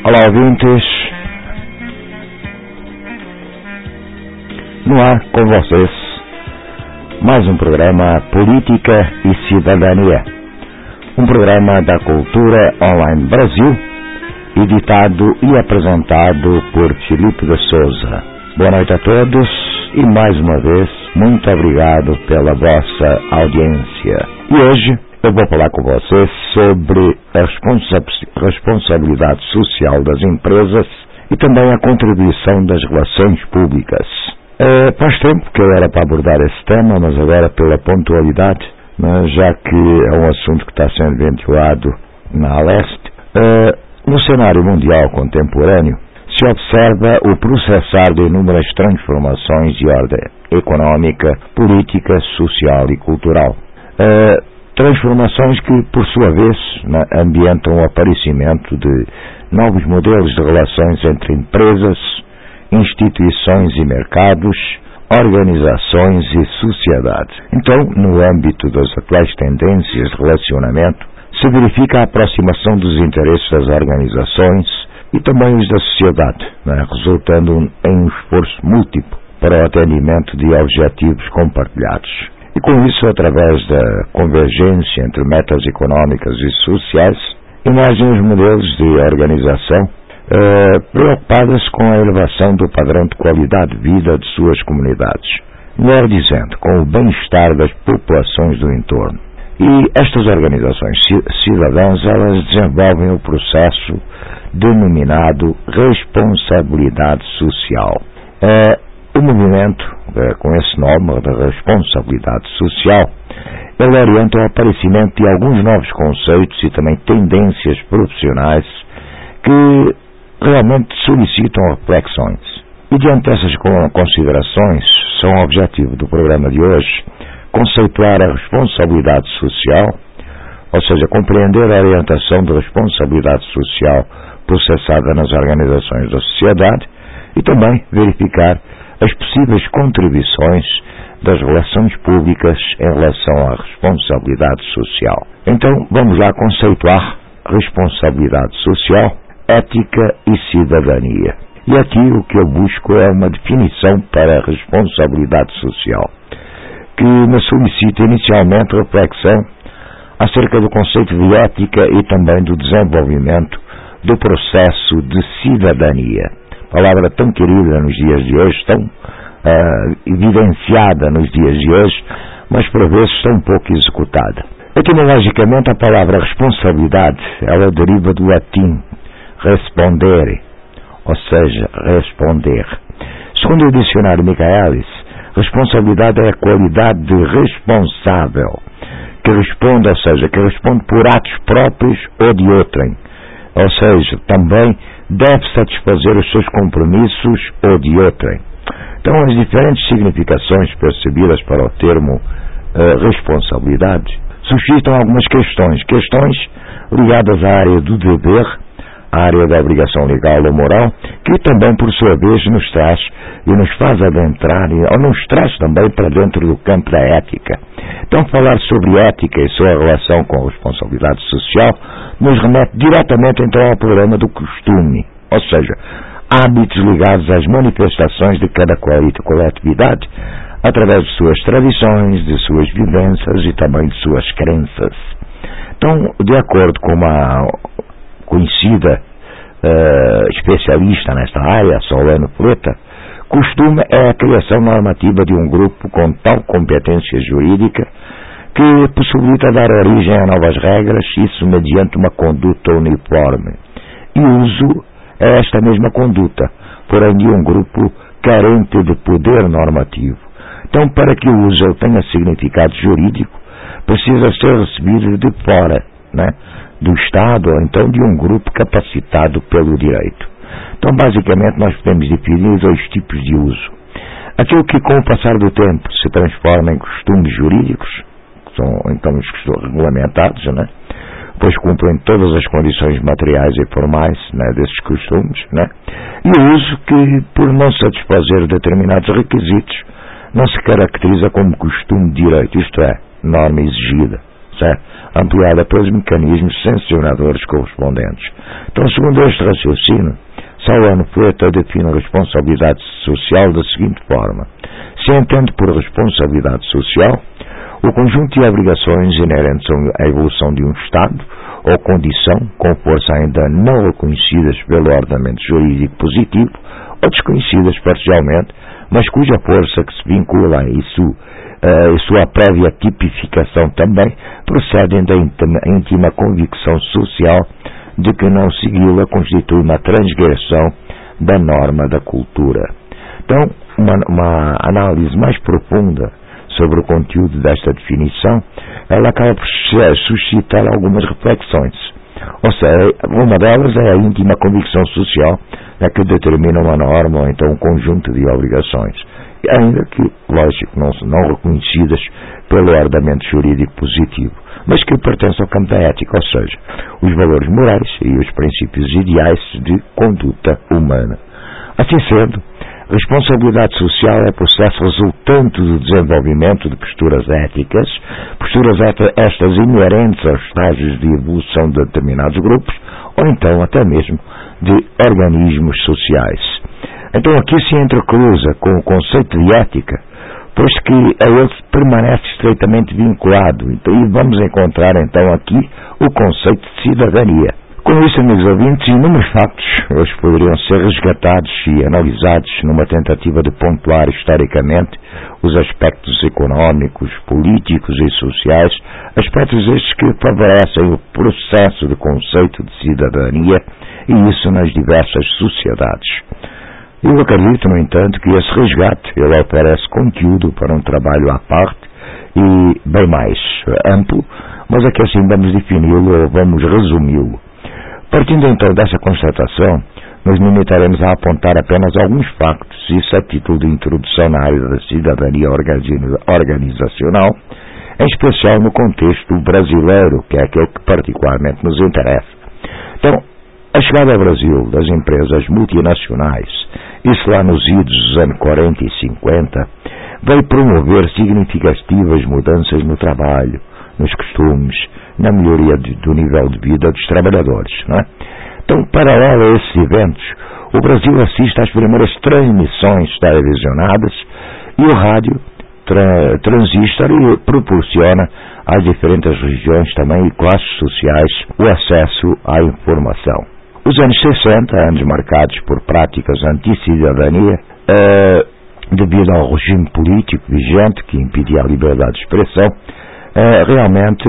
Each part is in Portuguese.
Olá, ouvintes. No ar com vocês, mais um programa Política e Cidadania. Um programa da Cultura Online Brasil, editado e apresentado por Filipe de Souza. Boa noite a todos e, mais uma vez, muito obrigado pela vossa audiência. E hoje eu vou falar com vocês sobre a responsabilidade social das empresas e também a contribuição das relações públicas. Faz tempo que eu era para abordar esse tema, mas agora pela pontualidade, já que é um assunto que está sendo ventilado na leste, no cenário mundial contemporâneo se observa o processar de inúmeras transformações de ordem económica, política, social e cultural. Transformações que, por sua vez, ambientam o aparecimento de novos modelos de relações entre empresas, instituições e mercados, organizações e sociedade. Então, no âmbito das atuais tendências de relacionamento, se verifica a aproximação dos interesses das organizações e também os da sociedade, resultando em um esforço múltiplo para o atendimento de objetivos compartilhados. E com isso, através da convergência entre metas econômicas e sociais, emergem os modelos de organização preocupadas com a elevação do padrão de qualidade de vida de suas comunidades, melhor dizendo, com o bem-estar das populações do entorno. E estas organizações cidadãs, elas desenvolvem o processo denominado responsabilidade social. O movimento, com esse nome da responsabilidade social, ele orienta o aparecimento de alguns novos conceitos e também tendências profissionais que realmente solicitam reflexões. E diante dessas considerações, são o objetivo do programa de hoje conceituar a responsabilidade social, ou seja, compreender a orientação de responsabilidade social processada nas organizações da sociedade e também verificar as possíveis contribuições das relações públicas em relação à responsabilidade social. Então, vamos lá conceituar responsabilidade social, ética e cidadania. E aqui o que eu busco é uma definição para a responsabilidade social, que me solicita inicialmente reflexão acerca do conceito de ética e também do desenvolvimento do processo de cidadania. Palavra tão querida nos dias de hoje, tão evidenciada nos dias de hoje, mas por vezes tão pouco executada. Etimologicamente, a palavra responsabilidade, ela deriva do latim respondere, ou seja, responder. Segundo o dicionário Michaelis, responsabilidade é a qualidade de responsável, que responde, ou seja, que responde por atos próprios ou de outrem, ou seja, também deve satisfazer os seus compromissos ou de outrem. Então, as diferentes significações percebidas para o termo responsabilidade suscitam algumas questões ligadas à área do dever, à área da obrigação legal ou moral, que também, por sua vez, nos traz e nos faz adentrar, ou nos traz também para dentro do campo da ética. Então, falar sobre ética e sua relação com a responsabilidade social nos remete diretamente, então, ao problema do costume, ou seja, hábitos ligados às manifestações de cada coletividade, através de suas tradições, de suas vivências e também de suas crenças. Então, de acordo com uma conhecida especialista nesta área, Solano Preta, costume é a criação normativa de um grupo com tal competência jurídica que possibilita dar origem a novas regras, isso mediante uma conduta uniforme. E uso é esta mesma conduta, porém de um grupo carente de poder normativo. Então, para que o uso tenha significado jurídico, precisa ser recebido de fora, do Estado ou então de um grupo capacitado pelo direito. Então, basicamente, nós podemos definir dois tipos de uso. Aquilo que, com o passar do tempo, se transforma em costumes jurídicos, que são então os que estão regulamentados, pois cumprem todas as condições materiais e formais desses costumes, e o uso que, por não satisfazer determinados requisitos, não se caracteriza como costume de direito, isto é, norma exigida, certo? Ampliada pelos mecanismos sancionadores correspondentes. Então, segundo este raciocínio, Solano Poeta define a responsabilidade social da seguinte forma: se entende por responsabilidade social o conjunto de obrigações inerentes à evolução de um Estado ou condição com força ainda não reconhecidas pelo ordenamento jurídico positivo ou desconhecidas parcialmente, mas cuja força que se vincula a isso e sua prévia tipificação também procedem da íntima convicção social de que não segui-la constitui uma transgressão da norma da cultura. Então, uma análise mais profunda sobre o conteúdo desta definição, ela acaba por suscitar algumas reflexões. Ou seja, uma delas é a íntima convicção social que determina uma norma ou então um conjunto de obrigações, ainda que, lógico, não reconhecidas pelo ordenamento jurídico positivo, mas que pertencem ao campo da ética, ou seja, os valores morais e os princípios ideais de conduta humana. Assim sendo, responsabilidade social é processo resultante do desenvolvimento de posturas éticas, estas inerentes aos estágios de evolução de determinados grupos, ou então até mesmo de organismos sociais. Então aqui se entrecruza com o conceito de ética, pois que a ele permanece estreitamente vinculado, e vamos encontrar então aqui o conceito de cidadania. Com isso, amigos ouvintes, inúmeros factos hoje poderiam ser resgatados e analisados numa tentativa de pontuar historicamente os aspectos económicos, políticos e sociais, aspectos estes que favorecem o processo de conceito de cidadania, e isso nas diversas sociedades. Eu acredito, no entanto, que esse resgate ele oferece conteúdo para um trabalho à parte e bem mais amplo, mas aqui assim vamos defini-lo ou vamos resumi-lo. Partindo então dessa constatação, nos limitaremos a apontar apenas alguns factos, isso a título de introdução na área da cidadania organizacional, em especial no contexto brasileiro, que é aquele que particularmente nos interessa. Então, a chegada ao Brasil das empresas multinacionais, isso lá nos idos dos anos 40 e 50, veio promover significativas mudanças no trabalho, nos costumes, na melhoria do nível de vida dos trabalhadores, não é? Então, paralelo a esses eventos, o Brasil assiste às primeiras transmissões televisionadas e o rádio transistor proporciona às diferentes regiões também e classes sociais o acesso à informação. Os anos 60, anos marcados por práticas anti-cidadania, devido ao regime político vigente que impedia a liberdade de expressão, realmente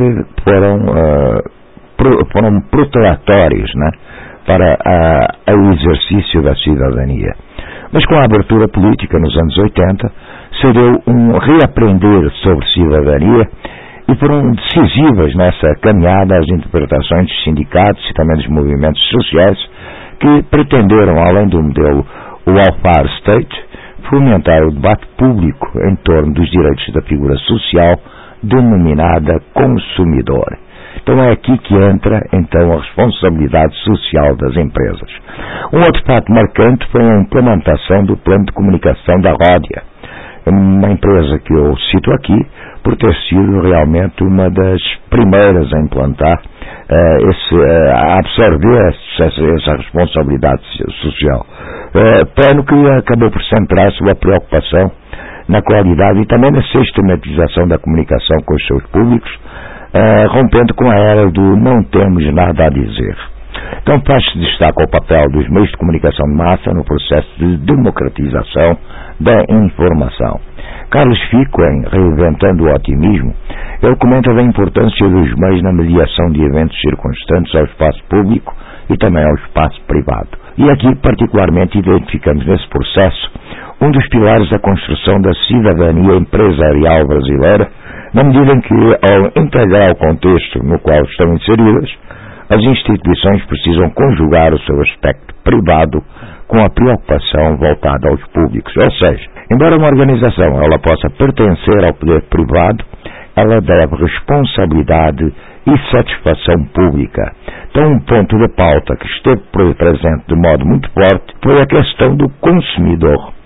foram protelatórios, né, para o exercício da cidadania. Mas com a abertura política nos anos 80, se deu um reaprender sobre cidadania e foram decisivas nessa caminhada as interpretações dos sindicatos e também dos movimentos sociais que pretenderam, além do modelo welfare state, fomentar o debate público em torno dos direitos da figura social denominada consumidor. Então é aqui que entra então a responsabilidade social das empresas. Um outro fato marcante foi a implementação do plano de comunicação da Ródia, uma empresa que eu cito aqui por ter sido realmente uma das primeiras a implantar, a absorver essa responsabilidade social. Plano que acabou por centrar sua preocupação na qualidade e também na sistematização da comunicação com os seus públicos, rompendo com a era do não temos nada a dizer. Então faz-se destaque ao papel dos meios de comunicação de massa no processo de democratização da informação. Carlos Fico, em Reinventando o Otimismo, ele comenta da importância dos meios na mediação de eventos circunstantes ao espaço público e também ao espaço privado. E aqui particularmente identificamos nesse processo um dos pilares da construção da cidadania empresarial brasileira, na medida em que, ao integrar o contexto no qual estão inseridas, as instituições precisam conjugar o seu aspecto privado com a preocupação voltada aos públicos. Ou seja, embora uma organização ela possa pertencer ao poder privado, ela deve responsabilidade e satisfação pública. Então, um ponto de pauta que esteve presente de modo muito forte foi a questão do consumidor.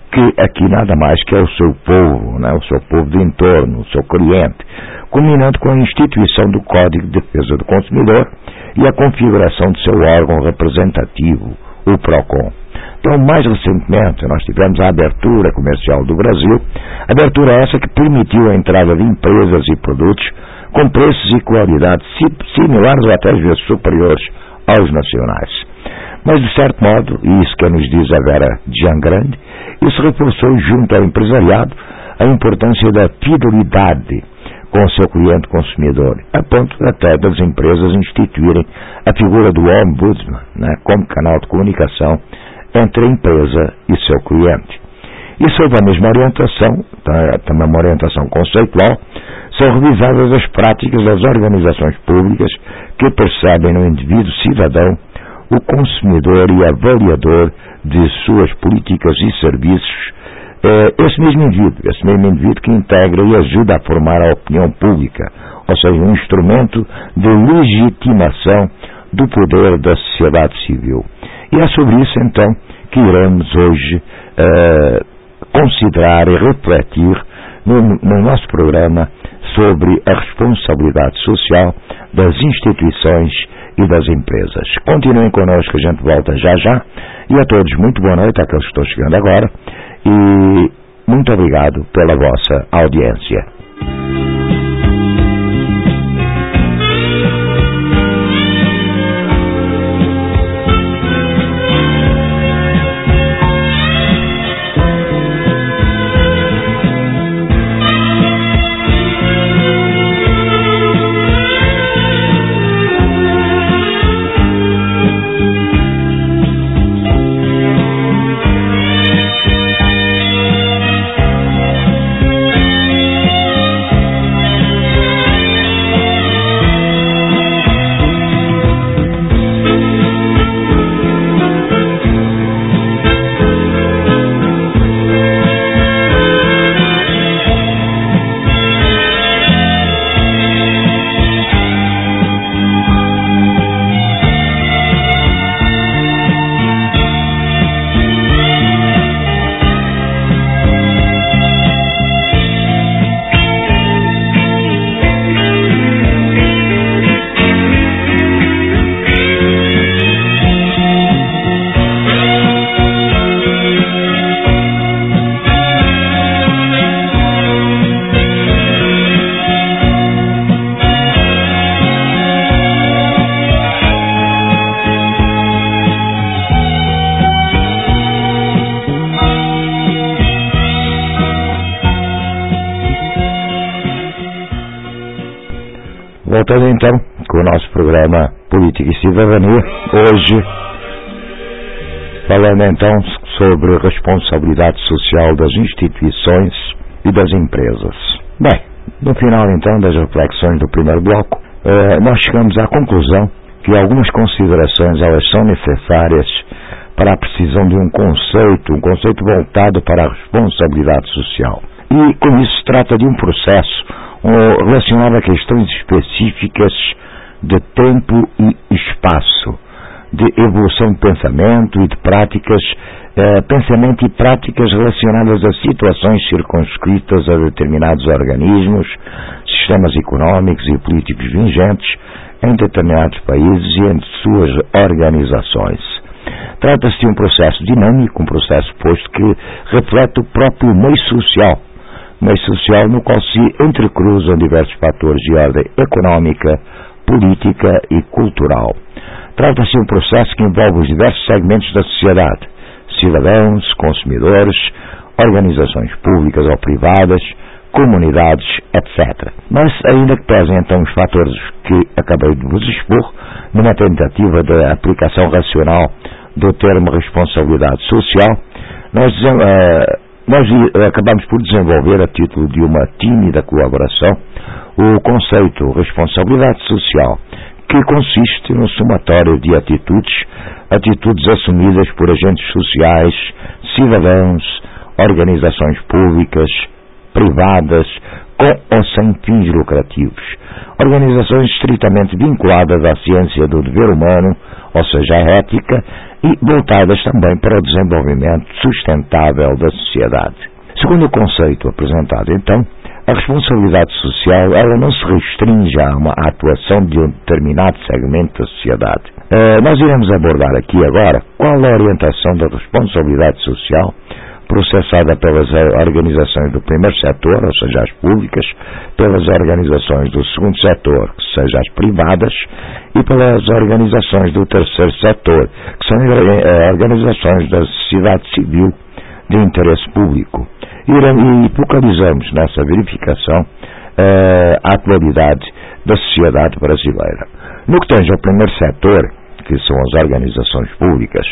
que aqui nada mais que é o seu povo, né, o seu povo do entorno, o seu cliente, culminando com a instituição do Código de Defesa do Consumidor e a configuração do seu órgão representativo, o PROCON. Então, mais recentemente, nós tivemos a abertura comercial do Brasil, abertura essa que permitiu a entrada de empresas e produtos com preços e qualidades similares ou até às vezes superiores aos nacionais. Mas, de certo modo, e isso que nos diz a Vera Giangrande, isso reforçou junto ao empresariado a importância da fidelidade com o seu cliente consumidor, a ponto até das empresas instituírem a figura do ombudsman, né, como canal de comunicação entre a empresa e seu cliente. E sob a mesma orientação, também uma orientação conceitual, são revisadas as práticas das organizações públicas que percebem no indivíduo cidadão o consumidor e avaliador de suas políticas e serviços, esse mesmo indivíduo que integra e ajuda a formar a opinião pública, ou seja, um instrumento de legitimação do poder da sociedade civil. E é sobre isso, então, que iremos hoje considerar e refletir no nosso programa sobre a responsabilidade social das instituições e das empresas. Continuem connosco, a gente volta já já. E a todos, muito boa noite, àqueles que estão chegando agora, e muito obrigado pela vossa audiência. Voltando então com o nosso programa Política e Cidadania, hoje falando então sobre a responsabilidade social das instituições e das empresas. Bem, no final então das reflexões do primeiro bloco, nós chegamos à conclusão que algumas considerações elas são necessárias para a precisão de um conceito voltado para a responsabilidade social. E com isso se trata de um processo relacionado a questões específicas de tempo e espaço, de evolução de pensamento e de práticas, pensamento e práticas relacionadas a situações circunscritas a determinados organismos, sistemas económicos e políticos vigentes em determinados países e entre suas organizações. Trata-se de um processo dinâmico, um processo posto que reflete o próprio meio social no qual se entrecruzam diversos fatores de ordem económica, política e cultural. Trata-se de um processo que envolve os diversos segmentos da sociedade, cidadãos, consumidores, organizações públicas ou privadas, comunidades, etc. Mas, ainda que pesem então os fatores que acabei de vos expor, numa tentativa de aplicação racional do termo responsabilidade social, nós acabamos por desenvolver, a título de uma tímida colaboração, o conceito responsabilidade social, que consiste no somatório de atitudes assumidas por agentes sociais, cidadãos, organizações públicas, privadas, com ou sem fins lucrativos, organizações estritamente vinculadas à ciência do dever humano, ou seja, à ética, e voltadas também para o desenvolvimento sustentável da sociedade. Segundo o conceito apresentado, então, a responsabilidade social ela não se restringe a uma atuação de um determinado segmento da sociedade. Nós iremos abordar aqui agora qual a orientação da responsabilidade social processada pelas organizações do primeiro setor, ou seja, as públicas, pelas organizações do segundo setor, ou seja, as privadas, e pelas organizações do terceiro setor, que são organizações da sociedade civil de interesse público. E focalizamos nessa verificação a atualidade da sociedade brasileira. No que tange ao primeiro setor, que são as organizações públicas,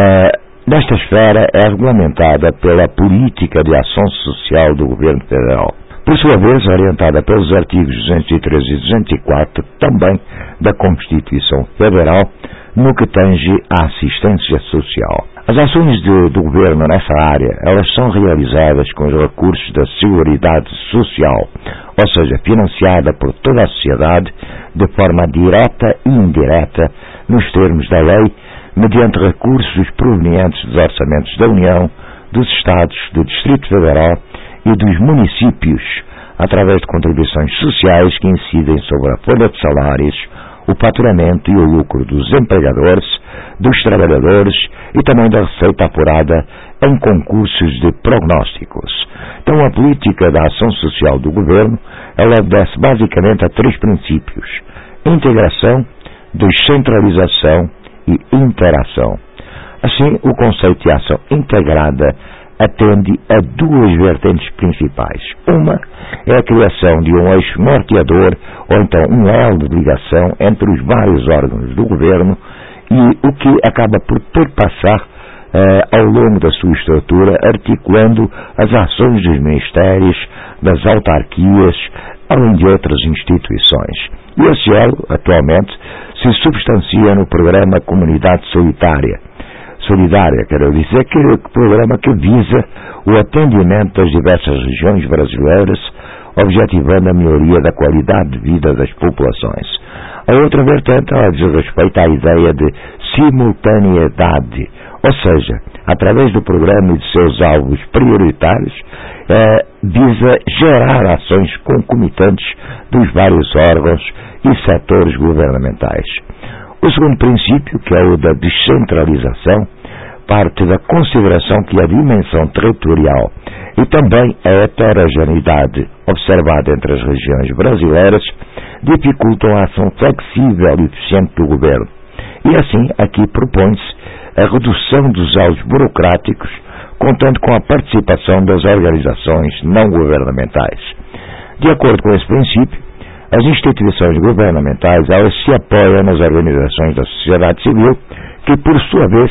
nesta esfera é regulamentada pela política de ação social do governo federal, por sua vez orientada pelos artigos 213 e 204 também da Constituição Federal, no que tange à assistência social. As ações do governo nessa área, elas são realizadas com os recursos da Seguridade Social, ou seja, financiada por toda a sociedade de forma direta e indireta, nos termos da lei, mediante recursos provenientes dos orçamentos da União, dos Estados, do Distrito Federal e dos municípios, através de contribuições sociais que incidem sobre a folha de salários, o faturamento e o lucro dos empregadores, dos trabalhadores e também da receita apurada em concursos de prognósticos. Então, a política da ação social do governo, ela obedece basicamente a três princípios: integração, descentralização e interação. Assim, o conceito de ação integrada atende a duas vertentes principais. Uma é a criação de um eixo norteador, ou então um elo de ligação entre os vários órgãos do governo, e o que acaba por perpassar ao longo da sua estrutura, articulando as ações dos ministérios, das autarquias, além de outras instituições. E esse elo, atualmente, se substancia no programa Comunidade Solidária, quero dizer, que é o programa que visa o atendimento das diversas regiões brasileiras, objetivando a melhoria da qualidade de vida das populações. A outra vertente, ela diz respeito à ideia de simultaneidade, ou seja, através do programa e de seus alvos prioritários, visa gerar ações concomitantes dos vários órgãos e setores governamentais. O segundo princípio, que é o da descentralização, parte da consideração que a dimensão territorial e também a heterogeneidade observada entre as regiões brasileiras dificultam a ação flexível e eficiente do governo. E assim, aqui propõe-se a redução dos autos burocráticos, contando com a participação das organizações não governamentais. De acordo com esse princípio, as instituições governamentais, elas se apoiam nas organizações da sociedade civil, que por sua vez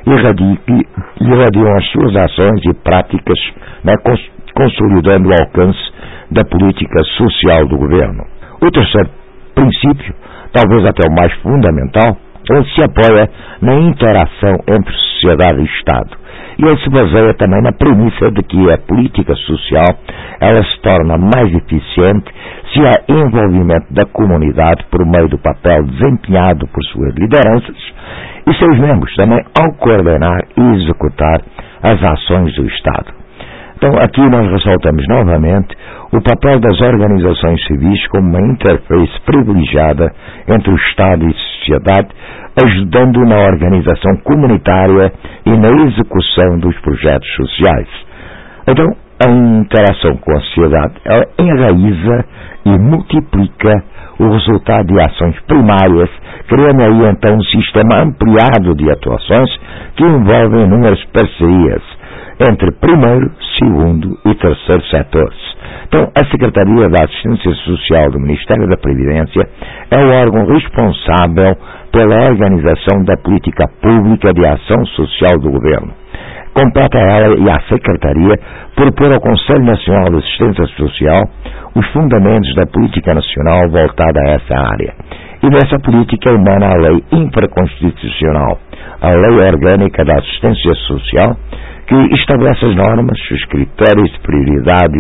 irradiam as suas ações e práticas, consolidando o alcance da política social do governo. O terceiro princípio, talvez até o mais fundamental, ele se apoia na interação entre sociedade e Estado. E ele se baseia também na premissa de que a política social ela se torna mais eficiente se há envolvimento da comunidade por meio do papel desempenhado por suas lideranças e seus membros também ao coordenar e executar as ações do Estado. Então, aqui nós ressaltamos novamente o papel das organizações civis como uma interface privilegiada entre o Estado e a sociedade, ajudando na organização comunitária e na execução dos projetos sociais. Então, a interação com a sociedade, ela enraiza e multiplica o resultado de ações primárias, criando aí então um sistema ampliado de atuações que envolvem inúmeras parcerias entre primeiro, segundo e terceiro setores. Então, a Secretaria da Assistência Social do Ministério da Previdência é o órgão responsável pela organização da política pública de ação social do governo. Completa ela e a Secretaria propor ao Conselho Nacional de Assistência Social os fundamentos da política nacional voltada a essa área. E dessa política emana a Lei Infraconstitucional, a Lei Orgânica da Assistência Social, que estabelece as normas, os critérios de prioridade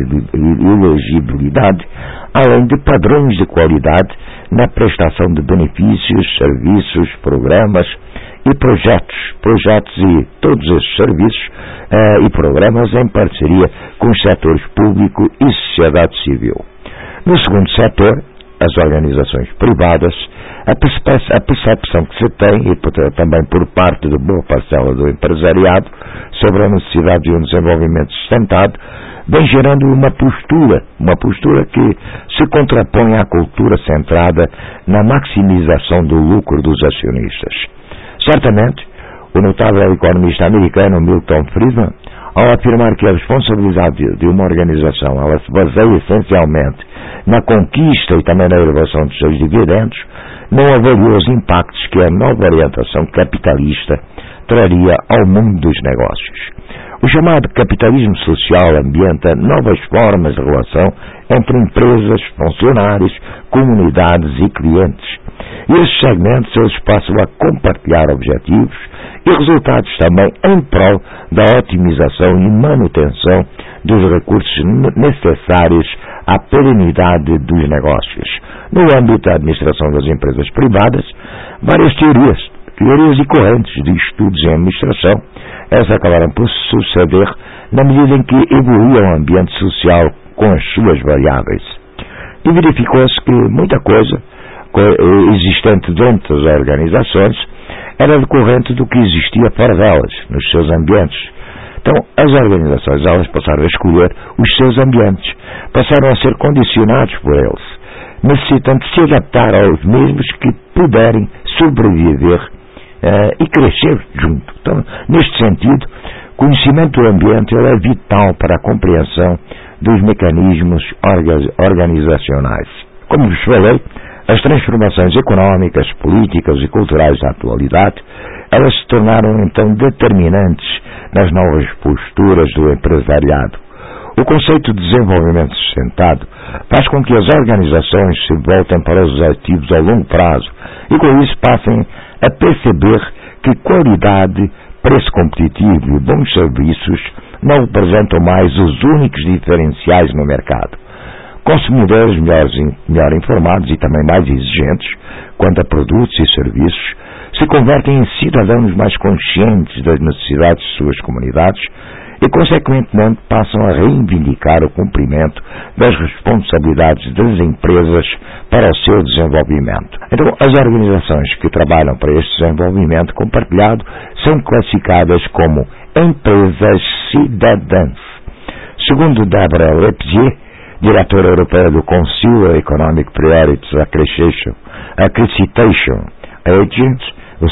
e elegibilidade, além de padrões de qualidade na prestação de benefícios, serviços, programas e projetos e todos esses serviços e programas em parceria com os setores público e sociedade civil. No segundo setor, as organizações privadas, a percepção que se tem, e também por parte de boa parcela do empresariado, sobre a necessidade de um desenvolvimento sustentado, vem gerando uma postura que se contrapõe à cultura centrada na maximização do lucro dos acionistas. Certamente, o notável economista americano Milton Friedman, ao afirmar que a responsabilidade de uma organização ela se baseia essencialmente na conquista e também na elevação dos seus dividendos, não avaliou os impactos que a nova orientação capitalista traria ao mundo dos negócios. O chamado capitalismo social ambienta novas formas de relação entre empresas, funcionários, comunidades e clientes. E esses segmentos eles passam a compartilhar objetivos e resultados também em prol da otimização e manutenção dos recursos necessários à perenidade dos negócios. No âmbito da administração das empresas privadas, várias teorias e correntes de estudos em administração, essas acabaram por suceder na medida em que evoluía o ambiente social com as suas variáveis. E verificou-se que muita coisa existente dentro das organizações era decorrente do que existia fora delas, nos seus ambientes. Então, as organizações elas passaram a escolher os seus ambientes, passaram a ser condicionados por eles, necessitando se adaptar aos mesmos que puderem sobreviver e crescer junto. Então, neste sentido, o conhecimento do ambiente é vital para a compreensão dos mecanismos organizacionais. Como vos falei, as transformações económicas, políticas e culturais da atualidade, elas se tornaram então determinantes nas novas posturas do empresariado. O conceito de desenvolvimento sustentado faz com que as organizações se voltem para os objetivos a longo prazo e com isso passem a perceber que qualidade, preço competitivo e bons serviços não representam mais os únicos diferenciais no mercado. Consumidores melhor informados e também mais exigentes quanto a produtos e serviços se convertem em cidadãos mais conscientes das necessidades de suas comunidades e, consequentemente, passam a reivindicar o cumprimento das responsabilidades das empresas para o seu desenvolvimento. Então, as organizações que trabalham para este desenvolvimento compartilhado são classificadas como empresas cidadãs. Segundo Deborah Lepsier, diretora europeia do Consumer Economic Priorities Accreditation Agency, o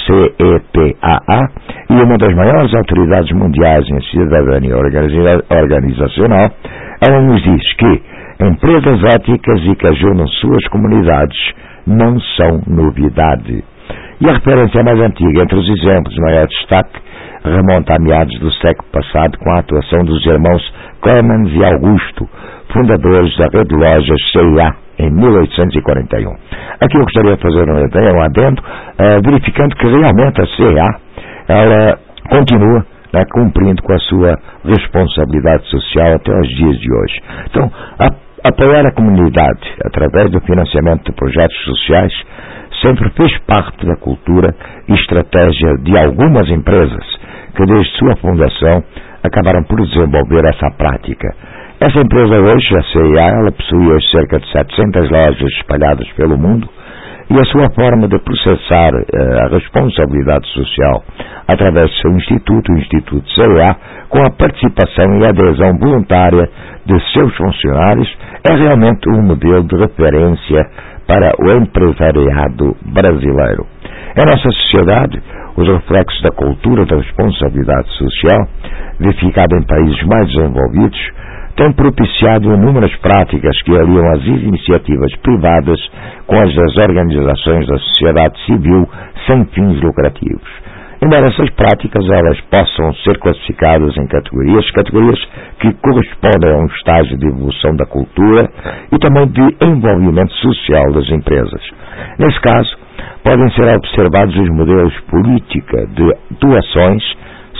CEPAA, e uma das maiores autoridades mundiais em cidadania organizacional, ela nos diz que empresas éticas e que ajudam suas comunidades não são novidade. E a referência mais antiga entre os exemplos de maior destaque remonta a meados do século passado com a atuação dos irmãos Clemens e Augusto, fundadores da rede de lojas CIA em 1841. Aqui eu gostaria de fazer um adendo, verificando que realmente a CIA ela continua cumprindo com a sua responsabilidade social até os dias de hoje. Então, apoiar a comunidade através do financiamento de projetos sociais sempre fez parte da cultura e estratégia de algumas empresas que desde sua fundação acabaram por desenvolver essa prática. Essa empresa hoje, a CIA, ela possui hoje cerca de 700 lojas espalhadas pelo mundo e a sua forma de processar a responsabilidade social através do seu instituto, o Instituto CIA, com a participação e adesão voluntária de seus funcionários, é realmente um modelo de referência para o empresariado brasileiro. Em nossa sociedade, os reflexos da cultura da responsabilidade social, verificada em países mais desenvolvidos, têm propiciado inúmeras práticas que aliam as iniciativas privadas com as das organizações da sociedade civil sem fins lucrativos. Embora essas práticas elas possam ser classificadas em categorias que correspondem a um estágio de evolução da cultura e também de envolvimento social das empresas. Nesse caso, podem ser observados os modelos política de doações,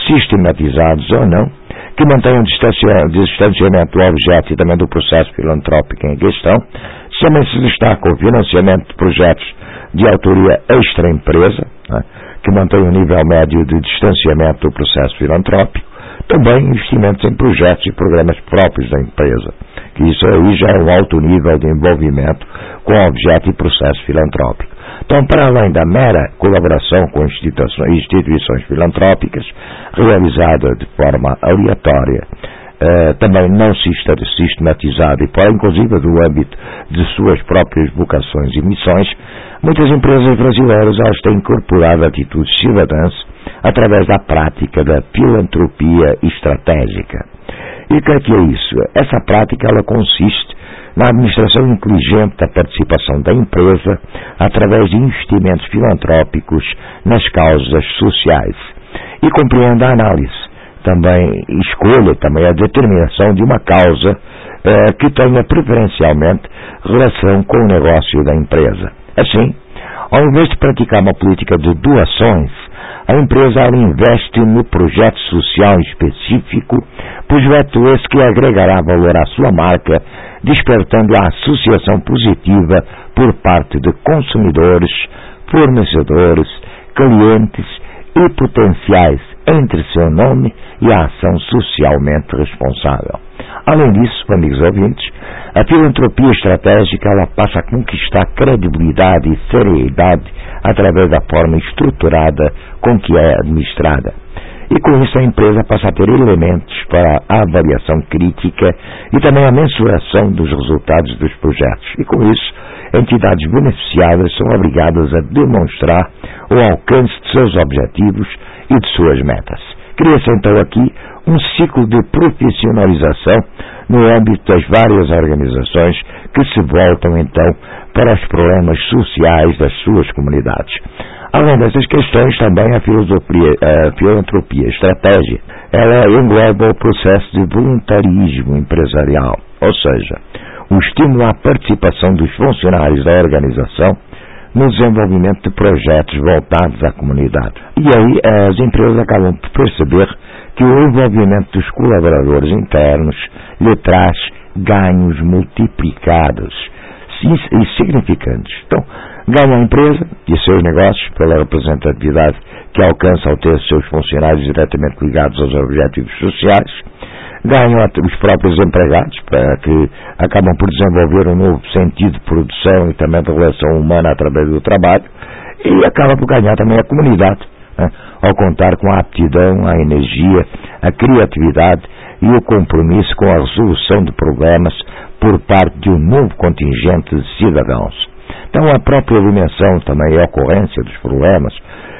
sistematizados ou não, que mantenham distanciamento do objeto e também do processo filantrópico em questão. Também se destaca o financiamento de projetos de autoria extra-empresa, né, que mantém um nível médio de distanciamento do processo filantrópico. Também investimentos em projetos e programas próprios da empresa, que isso aí já é um alto nível de envolvimento com objeto e processo filantrópico. Então, para além da mera colaboração com instituições filantrópicas, realizada de forma aleatória, também não sistematizada e fora, inclusive, do âmbito de suas próprias vocações e missões, muitas empresas brasileiras têm incorporado atitudes cidadãs através da prática da filantropia estratégica. E o que é isso? Essa prática ela consiste na administração inteligente da participação da empresa através de investimentos filantrópicos nas causas sociais e compreende a análise, também escolha também a determinação de uma causa que tenha preferencialmente relação com o negócio da empresa. Assim, ao invés de praticar uma política de doações, a empresa ela investe no projeto social específico, projeto esse que agregará valor à sua marca, despertando a associação positiva por parte de consumidores, fornecedores, clientes e potenciais entre seu nome e a ação socialmente responsável. Além disso, amigos ouvintes, a filantropia estratégica ela passa a conquistar credibilidade e seriedade através da forma estruturada com que é administrada. E com isso a empresa passa a ter elementos para a avaliação crítica e também a mensuração dos resultados dos projetos. E com isso, entidades beneficiadas são obrigadas a demonstrar o alcance de seus objetivos e de suas metas. Cria-se então aqui um ciclo de profissionalização no âmbito das várias organizações que se voltam então para os problemas sociais das suas comunidades. Além dessas questões, também a filantropia estratégica, ela engloba o processo de voluntarismo empresarial, ou seja, o estímulo à participação dos funcionários da organização no desenvolvimento de projetos voltados à comunidade. E aí as empresas acabam por perceber que o envolvimento dos colaboradores internos lhe traz ganhos multiplicados e significantes. Então, ganha a empresa e seus negócios pela representatividade que alcança ao ter seus funcionários diretamente ligados aos objetivos sociais, ganham os próprios empregados, que acabam por desenvolver um novo sentido de produção e também de relação humana através do trabalho, e acaba por ganhar também a comunidade, né, ao contar com a aptidão, a energia, a criatividade e o compromisso com a resolução de problemas por parte de um novo contingente de cidadãos. Então a própria dimensão também e a ocorrência dos problemas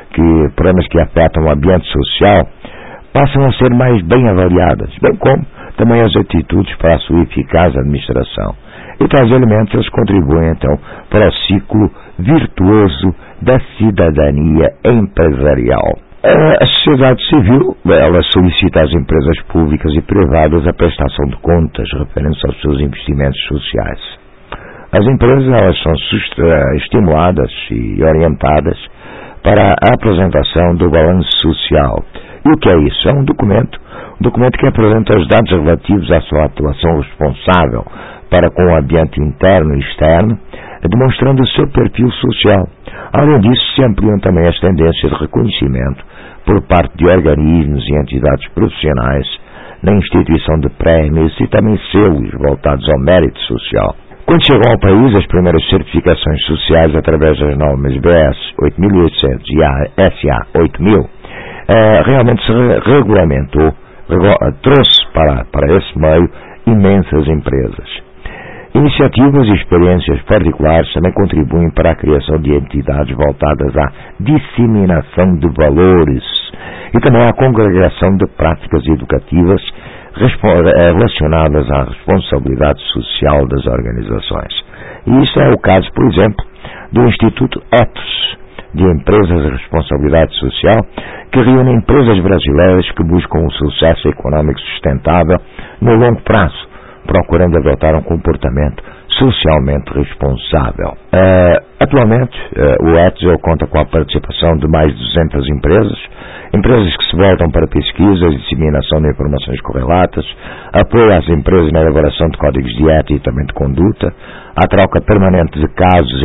que afetam o ambiente social passam a ser mais bem avaliadas, bem como também as atitudes para a sua eficaz administração. E tais elementos eles contribuem então para o ciclo virtuoso da cidadania empresarial. A sociedade civil ela solicita às empresas públicas e privadas a prestação de contas referentes aos seus investimentos sociais. As empresas elas são estimuladas e orientadas para a apresentação do balanço social. E o que é isso? É um documento que apresenta os dados relativos à sua atuação responsável para com o ambiente interno e externo, demonstrando o seu perfil social. Além disso, se ampliam também as tendências de reconhecimento por parte de organismos e entidades profissionais na instituição de prémios e também selos voltados ao mérito social. Quando chegou ao país, as primeiras certificações sociais através das normas BS 8800 e a SA 8000, realmente se regulamentou, trouxe para esse meio imensas empresas. Iniciativas e experiências particulares também contribuem para a criação de entidades voltadas à disseminação de valores e também à congregação de práticas educativas relacionadas à responsabilidade social das organizações. E isso é o caso, por exemplo, do Instituto Ethos, de Empresas de Responsabilidade Social, que reúne empresas brasileiras que buscam um sucesso econômico sustentável no longo prazo, procurando adotar um comportamento socialmente responsável. Atualmente, o Ethos conta com a participação de mais de 200 empresas empresas que se voltam para pesquisas e disseminação de informações correlatas, apoio às empresas na elaboração de códigos de ética e também de conduta, a troca permanente de casos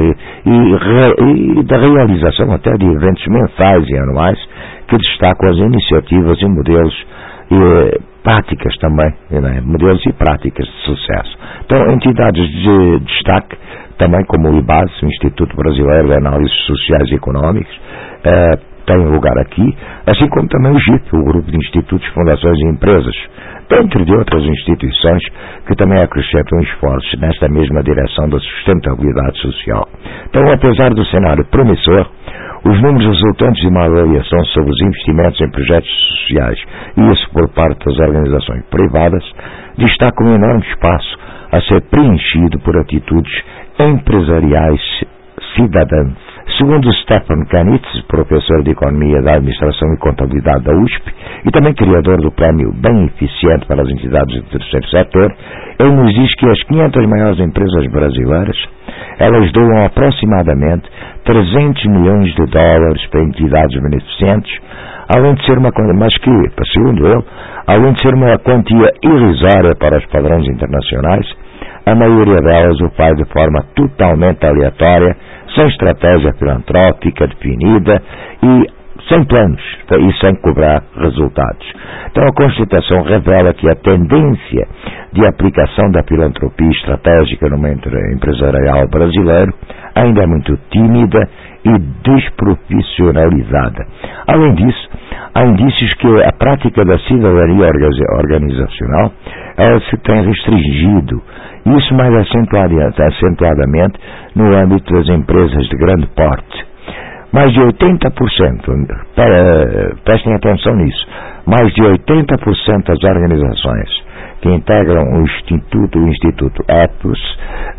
e da realização até de eventos mensais e anuais que destacam as iniciativas e modelos e práticas também, né? Modelos e práticas de sucesso. Então, entidades de destaque, também como o IBAS, o Instituto Brasileiro de Análises Sociais e Económicas, tem lugar aqui, assim como também o GIP, o Grupo de Institutos, Fundações e Empresas, dentre de outras instituições que também acrescentam esforços nesta mesma direção da sustentabilidade social. Então, apesar do cenário promissor, os números resultantes de uma avaliação sobre os investimentos em projetos sociais, e isso por parte das organizações privadas, destacam um enorme espaço a ser preenchido por atitudes empresariais cidadãs. Segundo Stefan Kanitz, professor de Economia da Administração e Contabilidade da USP e também criador do Prêmio Bem Eficiente para as Entidades do Terceiro Setor, ele nos diz que as 500 maiores empresas brasileiras, elas doam aproximadamente 300 milhões de dólares para entidades beneficentes, além de ser uma quantia, mas que, segundo ele, além de ser uma quantia irrisória para os padrões internacionais, a maioria delas o faz de forma totalmente aleatória, sem estratégia filantrópica definida e sem planos e sem cobrar resultados. Então a Constituição revela que a tendência de aplicação da filantropia estratégica no meio empresarial brasileiro ainda é muito tímida e desprofissionalizada. Além disso, há indícios que a prática da cidadania organizacional ela se tem restringido, isso mais acentuadamente no âmbito das empresas de grande porte. Mais de 80%, prestem atenção nisso, mais de 80% das organizações que integram o Instituto Ethos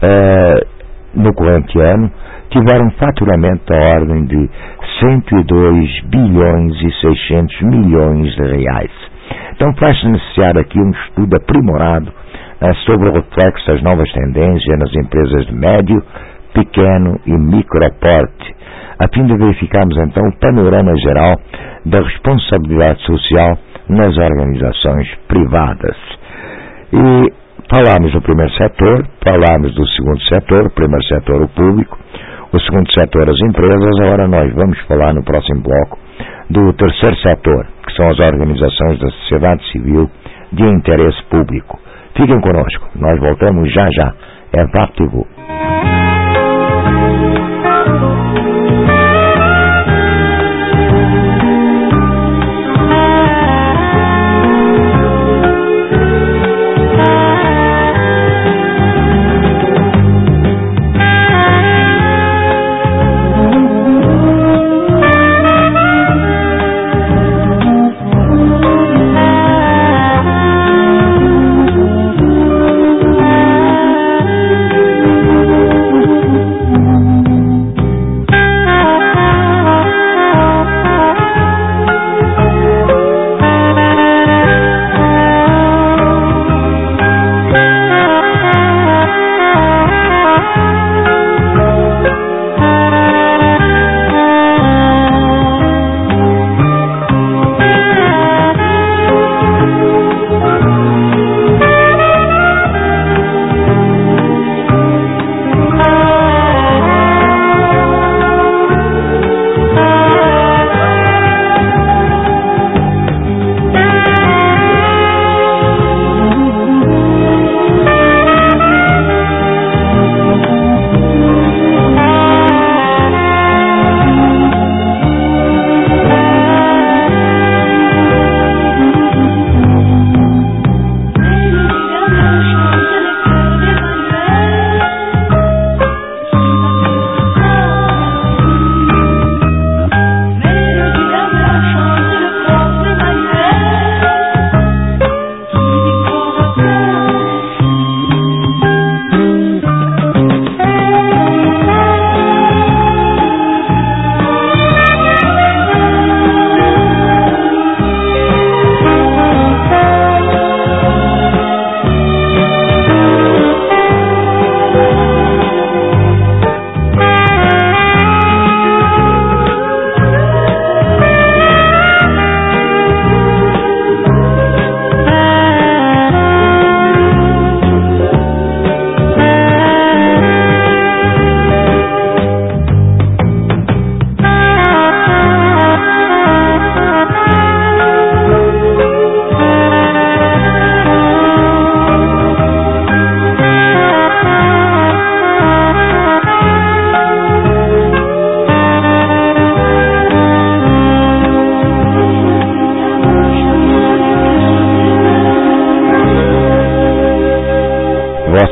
no corrente ano tiveram faturamento da ordem de 102 bilhões e 600 milhões de reais. Então faz-se necessário aqui um estudo aprimorado sobre o reflexo das novas tendências nas empresas de médio, pequeno e microporte, a fim de verificarmos então o panorama geral da responsabilidade social nas organizações privadas. E falámos do primeiro setor, falámos do segundo setor, o primeiro setor o público, o segundo setor as empresas, agora nós vamos falar no próximo bloco do terceiro setor, que são as organizações da sociedade civil de interesse público. Fiquem conosco, nós voltamos já já. É VaptVu.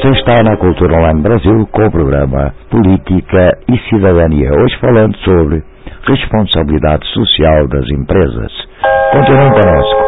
Você está na Cultura Online Brasil com o programa Política e Cidadania. Hoje falando sobre responsabilidade social das empresas. Continuem conosco.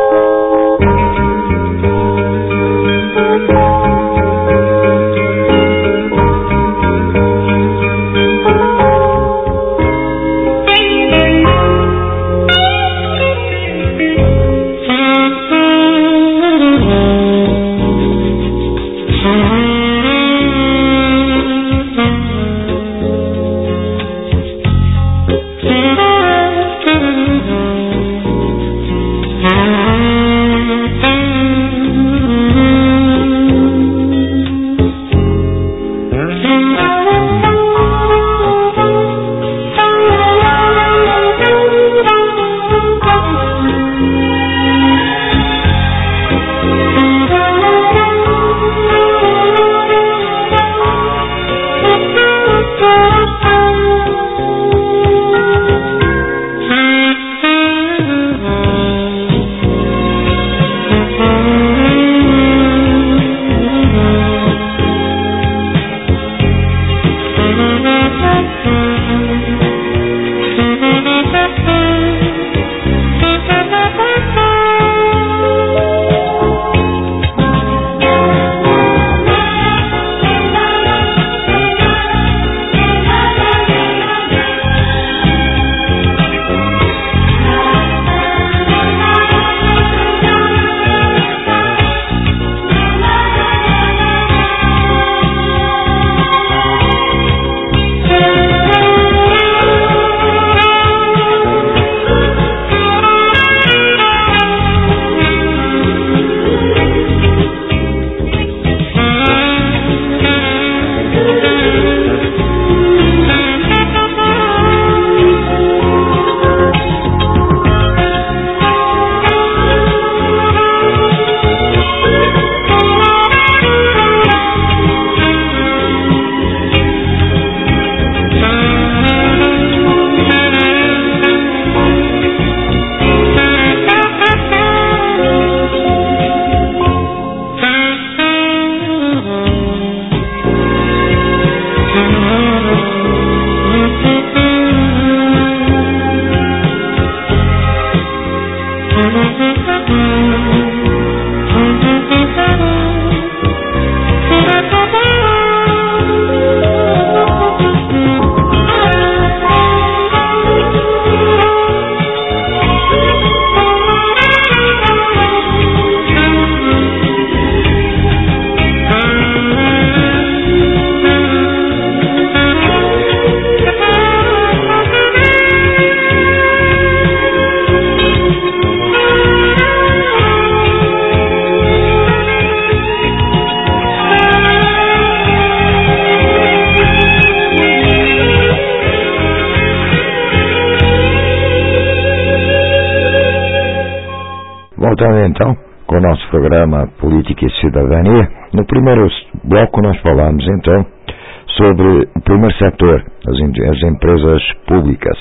Voltando então com o nosso programa Política e Cidadania, no primeiro bloco nós falamos então sobre o primeiro setor, as empresas públicas.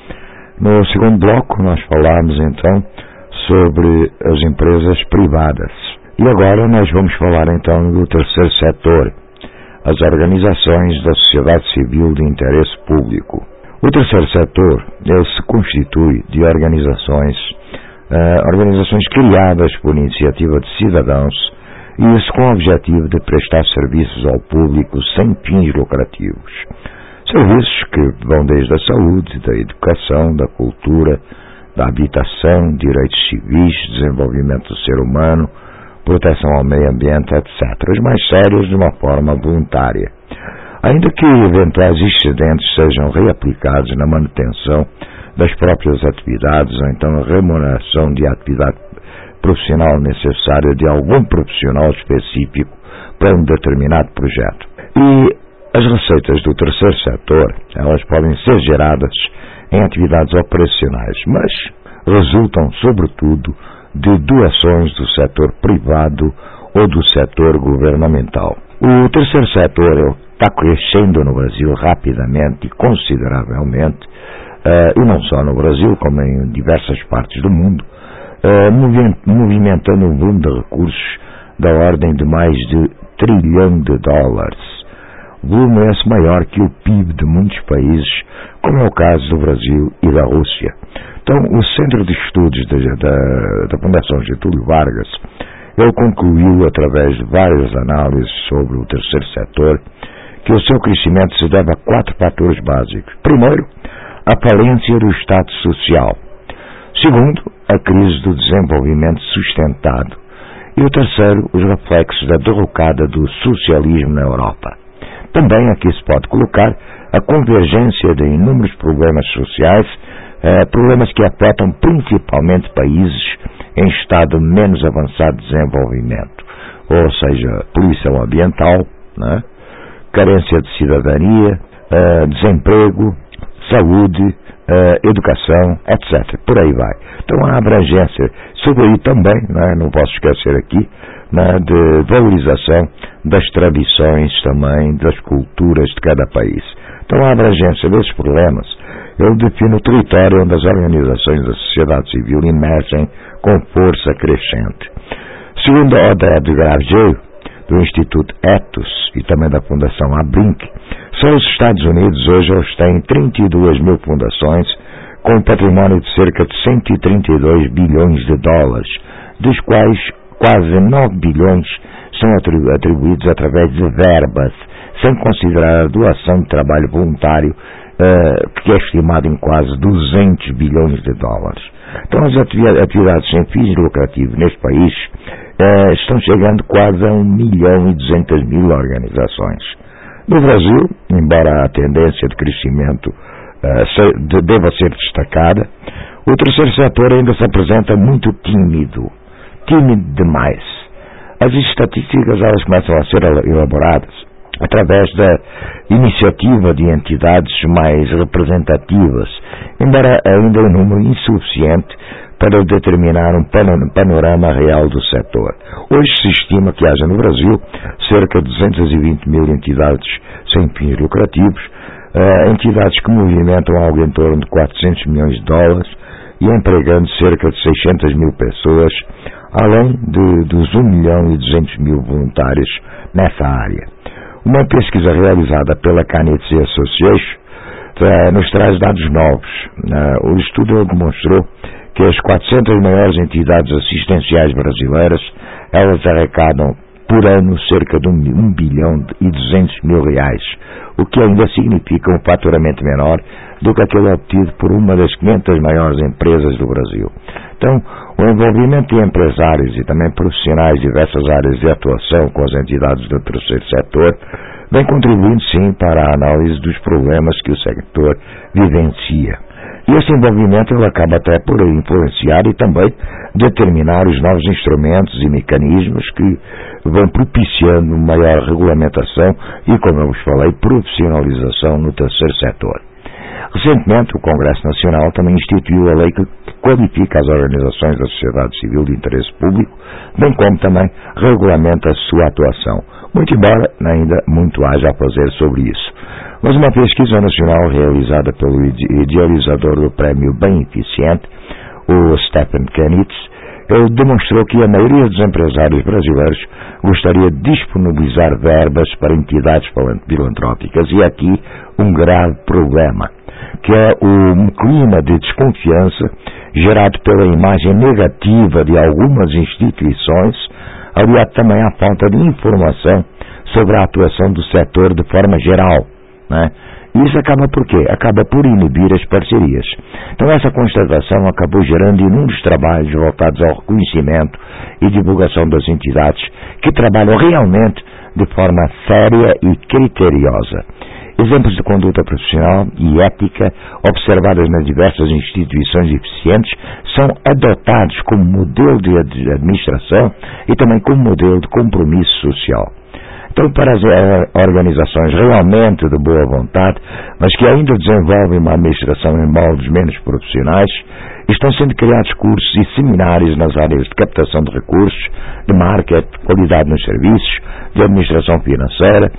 No segundo bloco nós falamos então sobre as empresas privadas. E agora nós vamos falar então do terceiro setor, as organizações da sociedade civil de interesse público. O terceiro setor, ele se constitui de organizações criadas por iniciativa de cidadãos e isso com o objetivo de prestar serviços ao público sem fins lucrativos. Serviços que vão desde a saúde, da educação, da cultura, da habitação, direitos civis, desenvolvimento do ser humano, proteção ao meio ambiente, etc. Os mais sérios de uma forma voluntária. Ainda que eventuais excedentes sejam reaplicados na manutenção das próprias atividades, ou então a remuneração de atividade profissional necessária de algum profissional específico para um determinado projeto. E as receitas do terceiro setor, elas podem ser geradas em atividades operacionais, mas resultam, sobretudo, de doações do setor privado ou do setor governamental. O terceiro setor está crescendo no Brasil rapidamente e consideravelmente, e não só no Brasil, como em diversas partes do mundo, movimentando um volume de recursos da ordem de mais de US$ 1 trilhão. O volume é esse maior que o PIB de muitos países, como é o caso do Brasil e da Rússia. Então, o Centro de Estudos da Fundação Getúlio Vargas, ele concluiu, através de várias análises sobre o terceiro setor, que o seu crescimento se deve a 4 fatores básicos. Primeiro, a falência do Estado Social. Segundo, a crise do desenvolvimento sustentado. E o terceiro, os reflexos da derrocada do socialismo na Europa. Também aqui se pode colocar a convergência de inúmeros problemas sociais, problemas que afetam principalmente países em estado menos avançado de desenvolvimento, ou seja, poluição ambiental, né? Carência de cidadania, desemprego, saúde, educação, etc. Por aí vai. Então a abrangência, sobre aí também, né, não posso esquecer aqui, né, de valorização das tradições também, das culturas de cada país. Então a abrangência desses problemas, ele define o território onde as organizações da sociedade civil emergem com força crescente. Segundo a Oded Granger, do Instituto Ethos e também da Fundação Abrinq, só os Estados Unidos hoje eles têm 32 mil fundações com um patrimônio de cerca de 132 bilhões de dólares, dos quais quase 9 bilhões são atribuídos através de verbas, sem considerar a doação de trabalho voluntário, que é estimado em quase 200 bilhões de dólares. Então as atividades sem fins lucrativos neste país estão chegando quase a 1.200.000 organizações. No Brasil, embora a tendência de crescimento deva ser destacada, o terceiro setor ainda se apresenta muito tímido demais. As estatísticas elas começam a ser elaboradas através da iniciativa de entidades mais representativas, embora ainda um número insuficiente para determinar um panorama real do setor. Hoje se estima que haja no Brasil cerca de 220 mil entidades sem fins lucrativos, entidades que movimentam algo em torno de 400 milhões de dólares e empregando cerca de 600 mil pessoas, além dos 1.200.000 voluntários nessa área. Uma pesquisa realizada pela Carnegie Association nos traz dados novos. O estudo demonstrou que as 400 maiores entidades assistenciais brasileiras, elas arrecadam por ano cerca de 1 bilhão e 200 mil reais, o que ainda significa um faturamento menor do que aquele obtido por uma das 500 maiores empresas do Brasil. Então, o envolvimento de empresários e também profissionais de diversas áreas de atuação com as entidades do terceiro setor vem contribuindo sim para a análise dos problemas que o setor vivencia. E esse envolvimento ele acaba até por influenciar e também determinar os novos instrumentos e mecanismos que vão propiciando maior regulamentação e, como eu vos falei, profissionalização no terceiro setor. Recentemente, o Congresso Nacional também instituiu a lei que qualifica as organizações da sociedade civil de interesse público, bem como também regulamenta a sua atuação, muito embora ainda muito haja a fazer sobre isso. Mas uma pesquisa nacional realizada pelo idealizador do Prêmio Bem Eficiente, o Stephen Kenitz, ele demonstrou que a maioria dos empresários brasileiros gostaria de disponibilizar verbas para entidades filantrópicas, e aqui um grave problema, que é o clima de desconfiança gerado pela imagem negativa de algumas instituições, aliado também à falta de informação sobre a atuação do setor de forma geral, né? E isso acaba por quê? Acaba por inibir as parcerias. Então essa constatação acabou gerando inúmeros trabalhos voltados ao reconhecimento e divulgação das entidades que trabalham realmente de forma séria e criteriosa. Exemplos de conduta profissional e ética observadas nas diversas instituições eficientes são adotados como modelo de administração e também como modelo de compromisso social. Então, para as organizações realmente de boa vontade, mas que ainda desenvolvem uma administração em moldes menos profissionais, Estão sendo criados cursos e seminários nas áreas de captação de recursos, de marketing, qualidade nos serviços, de administração financeira,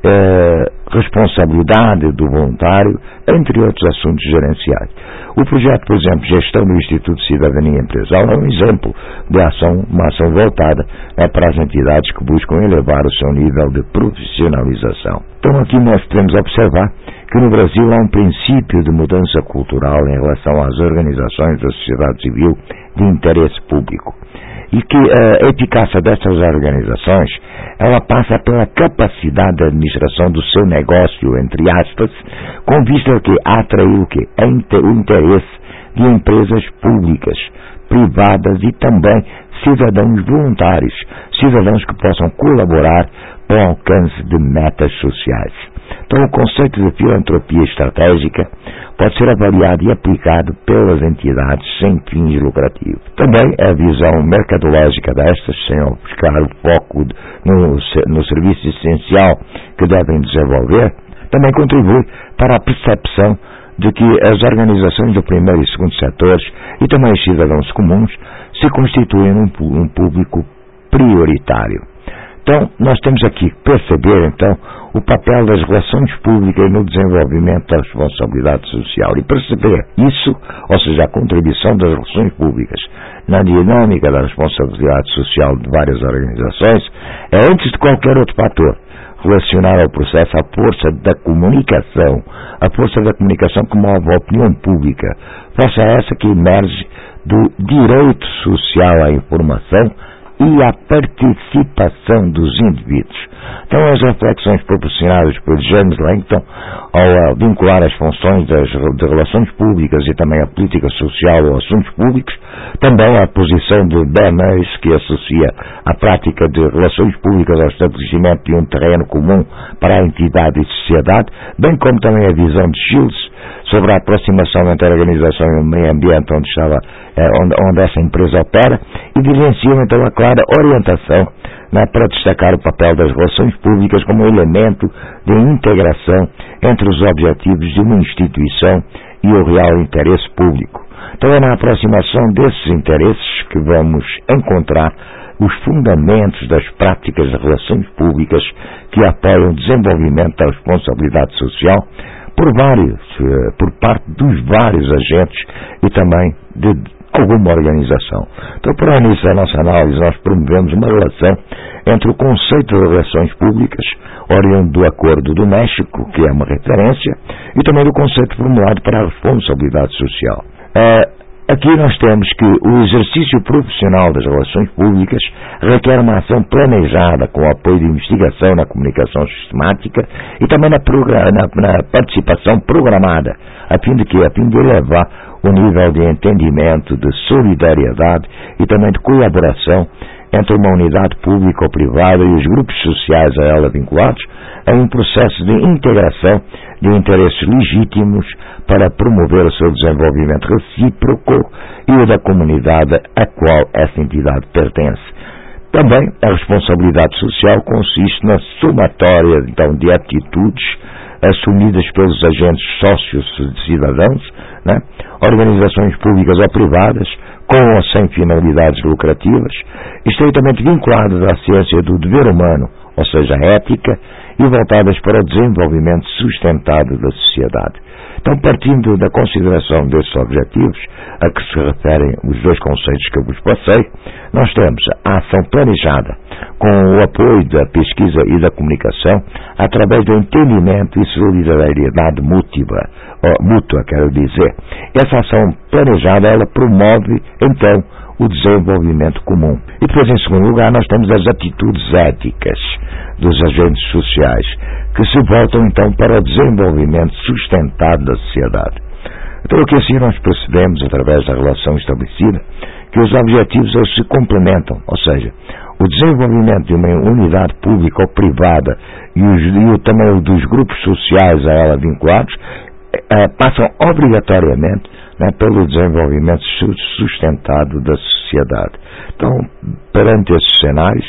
responsabilidade do voluntário, entre outros assuntos gerenciais. O projeto, por exemplo, Gestão do Instituto de Cidadania Empresarial, é um exemplo de uma ação voltada para as entidades que buscam elevar o seu nível de profissionalização. Então aqui nós podemos observar que no Brasil há um princípio de mudança cultural em relação às organizações da sociedade civil de interesse público. E que a eficácia dessas organizações, ela passa pela capacidade de administração do seu negócio, entre aspas, com vista a atrair o quê? O interesse de empresas públicas, privadas e também cidadãos voluntários, cidadãos que possam colaborar para o alcance de metas sociais. Então, o conceito de filantropia estratégica pode ser avaliado e aplicado pelas entidades sem fins lucrativos. Também a visão mercadológica destas, sem buscar o foco no serviço essencial que devem desenvolver, também contribui para a percepção de que as organizações do primeiro e segundo setores e também os cidadãos comuns se constituem um público prioritário. Então, nós temos aqui que perceber, então, o papel das relações públicas no desenvolvimento da responsabilidade social e perceber isso, ou seja, a contribuição das relações públicas na dinâmica da responsabilidade social de várias organizações, é antes de qualquer outro fator relacionar ao processo a força da comunicação que move a opinião pública, força essa que emerge do direito social à informação e à participação dos indivíduos. Então, as reflexões proporcionadas por James Langton ao vincular as funções de relações públicas e também a política social aos assuntos públicos, também a posição de Bernays, que associa a prática de relações públicas ao estabelecimento de um terreno comum para a entidade e sociedade, bem como também a visão de Shields sobre a aproximação entre a organização e o meio ambiente onde essa empresa opera, evidenciam então a clara orientação para destacar o papel das relações públicas como elemento de integração entre os objetivos de uma instituição e o real interesse público. Então é na aproximação desses interesses que vamos encontrar os fundamentos das práticas de relações públicas que apoiam o desenvolvimento da responsabilidade social por parte dos vários agentes e também de alguma organização. Então, para iniciar a nossa análise, nós promovemos uma relação entre o conceito de relações públicas, oriundo do Acordo do México, que é uma referência, e também do conceito formulado para a responsabilidade social. Aqui nós temos que o exercício profissional das relações públicas requer uma ação planejada com o apoio de investigação na comunicação sistemática e também na participação programada, a fim de elevar o nível de entendimento, de solidariedade e também de colaboração entre uma unidade pública ou privada e os grupos sociais a ela vinculados em um processo de integração de interesses legítimos para promover o seu desenvolvimento recíproco e o da comunidade a qual essa entidade pertence. Também a responsabilidade social consiste na somatória então, de atitudes assumidas pelos agentes sócios cidadãos, organizações públicas ou privadas, com ou sem finalidades lucrativas, estreitamente vinculadas à ciência do dever humano, ou seja, a ética, e voltadas para o desenvolvimento sustentado da sociedade. Então, partindo da consideração desses objetivos, a que se referem os dois conceitos que eu vos passei, nós temos a ação planejada, com o apoio da pesquisa e da comunicação, através do entendimento e solidariedade mútua, quero dizer. Essa ação planejada, ela promove, então, o desenvolvimento comum. E depois, em segundo lugar, nós temos as atitudes éticas dos agentes sociais, que se voltam, então, para o desenvolvimento sustentado da sociedade. Então, o que assim nós percebemos, através da relação estabelecida, que os objetivos eles se complementam, ou seja, o desenvolvimento de uma unidade pública ou privada e também dos grupos sociais a ela vinculados passam obrigatoriamente pelo desenvolvimento sustentado da sociedade. Então, perante esses cenários,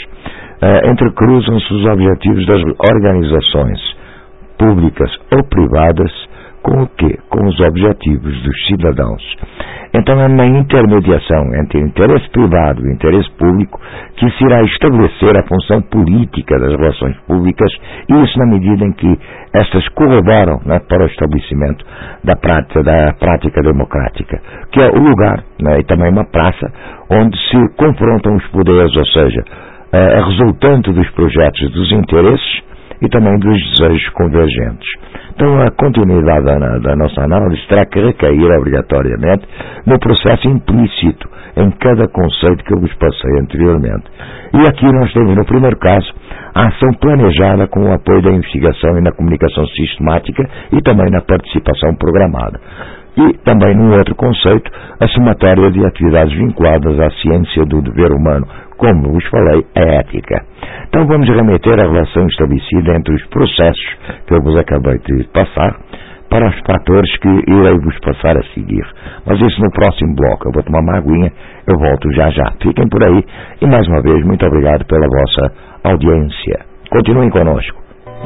entrecruzam-se os objetivos das organizações públicas ou privadas com o quê? Com os objetivos dos cidadãos. Então é uma intermediação entre o interesse privado e o interesse público que se irá estabelecer a função política das relações públicas, e isso na medida em que estas colaboram, né, para o estabelecimento da prática democrática, que é o lugar, né, e também uma praça onde se confrontam os poderes, ou seja, a resultante dos projetos, dos interesses e também dos desejos convergentes. Então a continuidade da nossa análise terá que recair obrigatoriamente no processo implícito em cada conceito que eu vos passei anteriormente. E aqui nós temos no primeiro caso a ação planejada com o apoio da investigação e na comunicação sistemática e também na participação programada. E também num outro conceito, a somatória de atividades vinculadas à ciência do dever humano, como vos falei, a ética. Então vamos remeter a relação estabelecida entre os processos que eu vos acabei de passar para os fatores que irei vos passar a seguir. Mas isso no próximo bloco. Eu vou tomar uma aguinha, eu volto já já. Fiquem por aí e mais uma vez muito obrigado pela vossa audiência. Continuem conosco.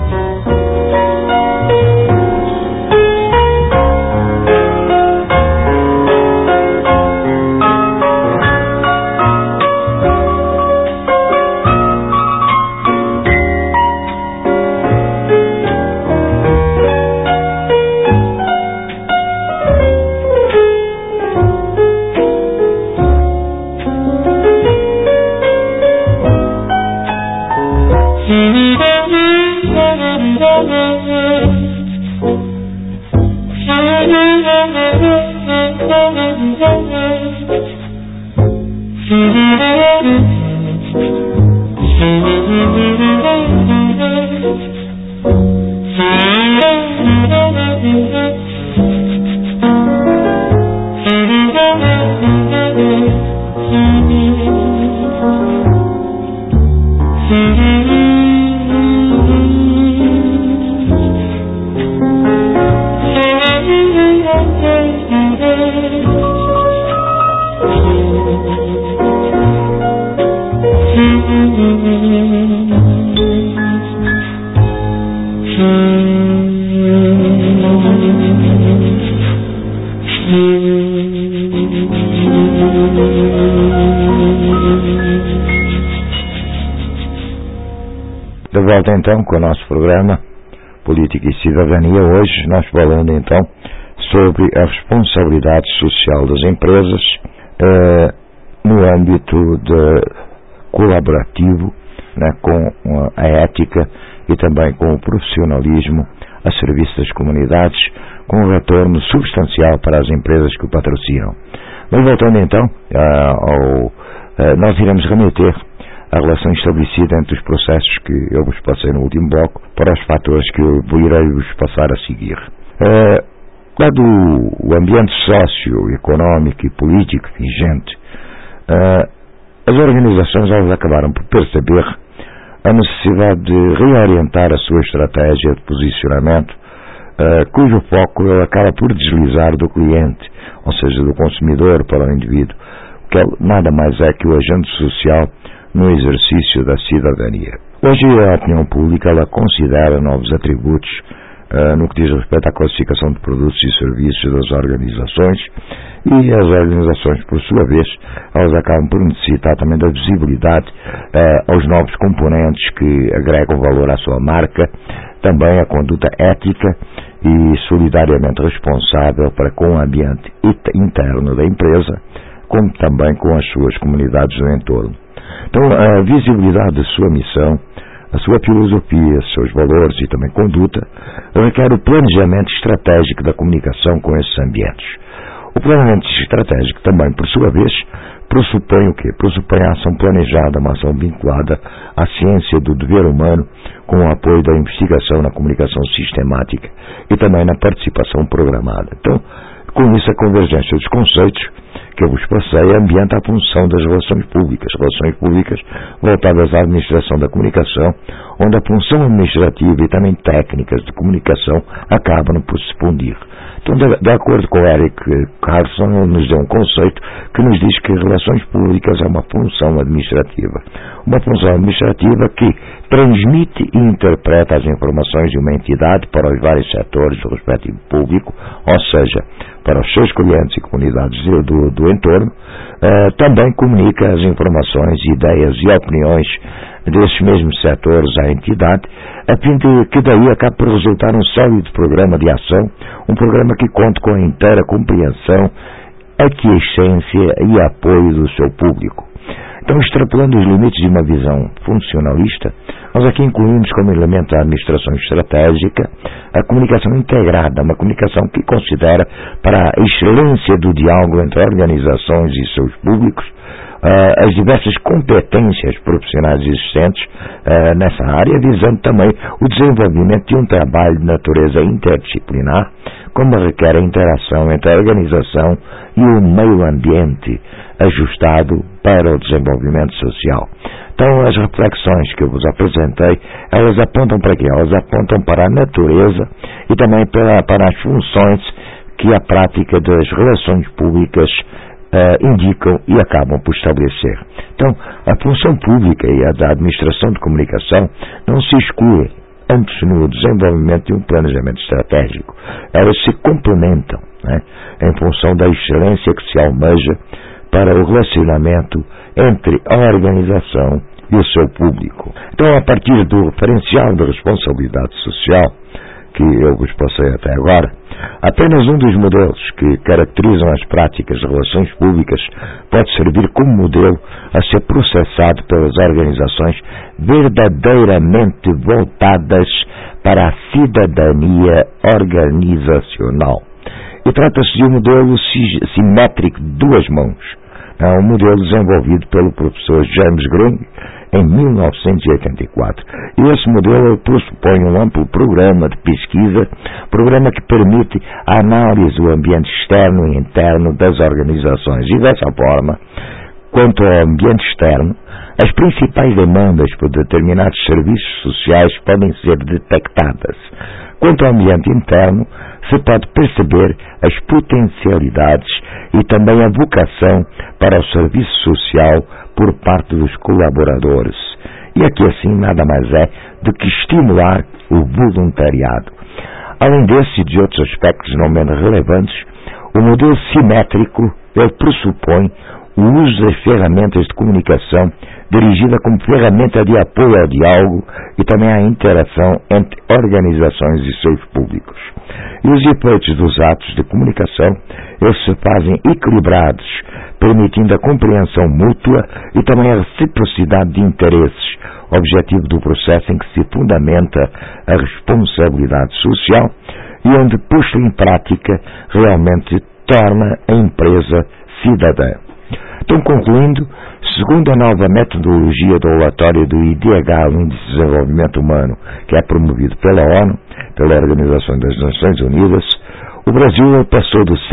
De volta então com o nosso programa Política e Cidadania. Hoje nós falando então sobre a responsabilidade social das empresas no âmbito colaborativo, né, com a ética e também com o profissionalismo a serviço das comunidades, com um retorno substancial para as empresas que o patrocinam. Mas voltando então nós iremos remeter a relação estabelecida entre os processos que eu vos passei no último bloco para os fatores que eu irei vos passar a seguir. Dado o ambiente socioeconómico e político vigente, as organizações elas acabaram por perceber a necessidade de reorientar a sua estratégia de posicionamento, cujo foco ele acaba por deslizar do cliente, ou seja, do consumidor para o indivíduo, que nada mais é que o agente social no exercício da cidadania. Hoje a opinião pública ela considera novos atributos no que diz respeito à classificação de produtos e serviços das organizações, e as organizações, por sua vez, elas acabam por necessitar também da visibilidade aos novos componentes que agregam valor à sua marca, também a conduta ética e solidariamente responsável para com o ambiente interno da empresa, como também com as suas comunidades no entorno. Então, a visibilidade da sua missão, a sua filosofia, seus valores e também conduta, requer o planejamento estratégico da comunicação com esses ambientes. O planejamento estratégico também, por sua vez, pressupõe o quê? Pressupõe a ação planejada, uma ação vinculada à ciência do dever humano, com o apoio da investigação na comunicação sistemática e também na participação programada. Então, com isso, a convergência dos conceitos que eu vos passei ambienta a função das relações públicas voltadas à administração da comunicação, onde a função administrativa e também técnicas de comunicação acabam por se fundir. Então, de acordo com Eric Carson, ele nos deu um conceito que nos diz que relações públicas é uma função administrativa. Uma função administrativa que transmite e interpreta as informações de uma entidade para os vários setores do respectivo público, ou seja, para os seus clientes e comunidades do entorno, também comunica as informações, ideias e opiniões desses mesmos setores à entidade, a fim de que daí acabe por resultar um sólido programa de ação, um programa que conte com a inteira compreensão, aquiescência e apoio do seu público. Então, extrapolando os limites de uma visão funcionalista, nós aqui incluímos como elemento da administração estratégica a comunicação integrada, uma comunicação que considera para a excelência do diálogo entre organizações e seus públicos as diversas competências profissionais existentes nessa área, visando também o desenvolvimento de um trabalho de natureza interdisciplinar, como requer a interação entre a organização e o meio ambiente ajustado para o desenvolvimento social. Então, as reflexões que eu vos apresentei, elas apontam para quê? Elas apontam para a natureza e também para as funções que a prática das relações públicas indicam e acabam por estabelecer. Então, a função pública e a da administração de comunicação não se excluem antes no desenvolvimento de um planejamento estratégico. Elas se complementam, em função da excelência que se almeja para o relacionamento entre a organização e o seu público. Então, a partir do referencial de responsabilidade social que eu vos passei até agora, apenas um dos modelos que caracterizam as práticas de relações públicas pode servir como modelo a ser processado pelas organizações verdadeiramente voltadas para a cidadania organizacional. E trata-se de um modelo simétrico de duas mãos. É um modelo desenvolvido pelo professor James Grung em 1984. E esse modelo pressupõe um amplo programa de pesquisa, programa que permite a análise do ambiente externo e interno das organizações. E dessa forma, quanto ao ambiente externo, as principais demandas por determinados serviços sociais podem ser detectadas. Quanto ao ambiente interno, se pode perceber as potencialidades e também a vocação para o serviço social por parte dos colaboradores. E aqui assim nada mais é do que estimular o voluntariado. Além desse e de outros aspectos não menos relevantes, o modelo simétrico ele pressupõe o uso das ferramentas de comunicação dirigida como ferramenta de apoio ao diálogo e também à interação entre organizações e seus públicos. E os efeitos dos atos de comunicação, eles se fazem equilibrados, permitindo a compreensão mútua e também a reciprocidade de interesses, objetivo do processo em que se fundamenta a responsabilidade social e onde, posto em prática, realmente torna a empresa cidadã. Então, concluindo, segundo a nova metodologia do relatório do IDH, o Índice de Desenvolvimento Humano, que é promovido pela ONU, pela Organização das Nações Unidas, o Brasil passou do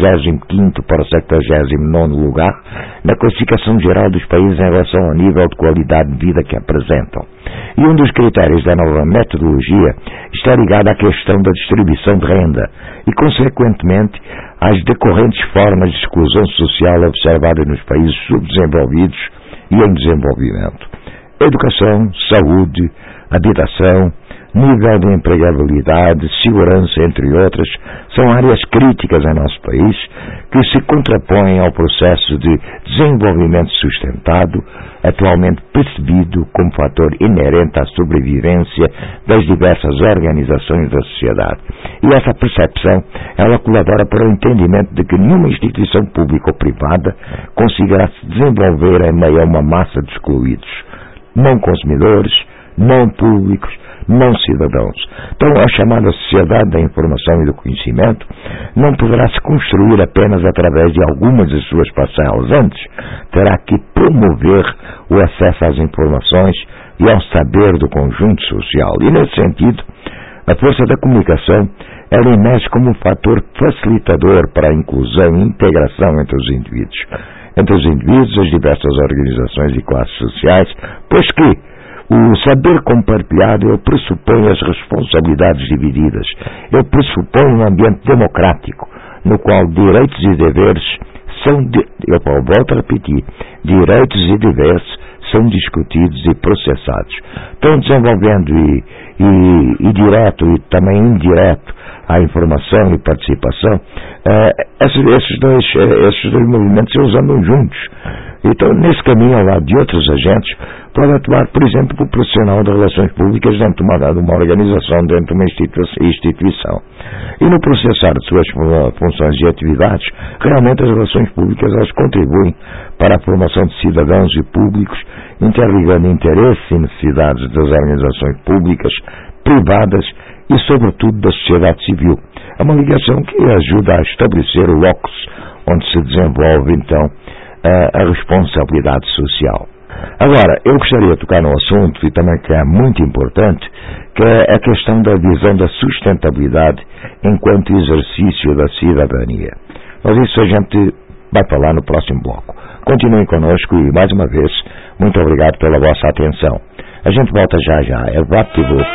75º para o 79º lugar na classificação geral dos países em relação ao nível de qualidade de vida que apresentam. E um dos critérios da nova metodologia está ligado à questão da distribuição de renda e, consequentemente, às decorrentes formas de exclusão social observadas nos países subdesenvolvidos e em desenvolvimento. Educação, saúde, habitação, nível de empregabilidade, segurança, entre outras, são áreas críticas em nosso país que se contrapõem ao processo de desenvolvimento sustentado, atualmente percebido como fator inerente à sobrevivência das diversas organizações da sociedade. E essa percepção, ela colabora para o entendimento de que nenhuma instituição pública ou privada conseguirá se desenvolver em meio a uma massa de excluídos, não consumidores, não públicos, não cidadãos. Então, a chamada sociedade da informação e do conhecimento não poderá se construir apenas através de algumas de suas parcelas. Antes, terá que promover o acesso às informações e ao saber do conjunto social. E, nesse sentido, A força da comunicação, ela emerge como um fator facilitador para a inclusão e integração entre os indivíduos, as diversas organizações e classes sociais, pois que o saber compartilhado ele pressupõe as responsabilidades divididas, ele pressupõe um ambiente democrático, no qual direitos e deveres eu volto a repetir, direitos e deveres são discutidos e processados. Estão desenvolvendo e direto e também indireto a informação e participação, esses dois movimentos eles andam juntos. Então, nesse caminho, ao lado de outros agentes, pode atuar, por exemplo, o profissional de relações públicas dentro de uma organização, dentro de uma instituição. E no processar de suas funções e atividades, realmente as relações públicas elas contribuem para a formação de cidadãos e públicos, interligando interesses e necessidades das organizações públicas, privadas e, sobretudo, da sociedade civil. É uma ligação que ajuda a estabelecer o locus onde se desenvolve, então, a responsabilidade social. Agora, eu gostaria de tocar num assunto, e também que é muito importante, que é a questão da visão da sustentabilidade enquanto exercício da cidadania. Mas isso a gente vai falar no próximo bloco. Continuem conosco e, mais uma vez, muito obrigado pela vossa atenção. A gente volta já. É rápido.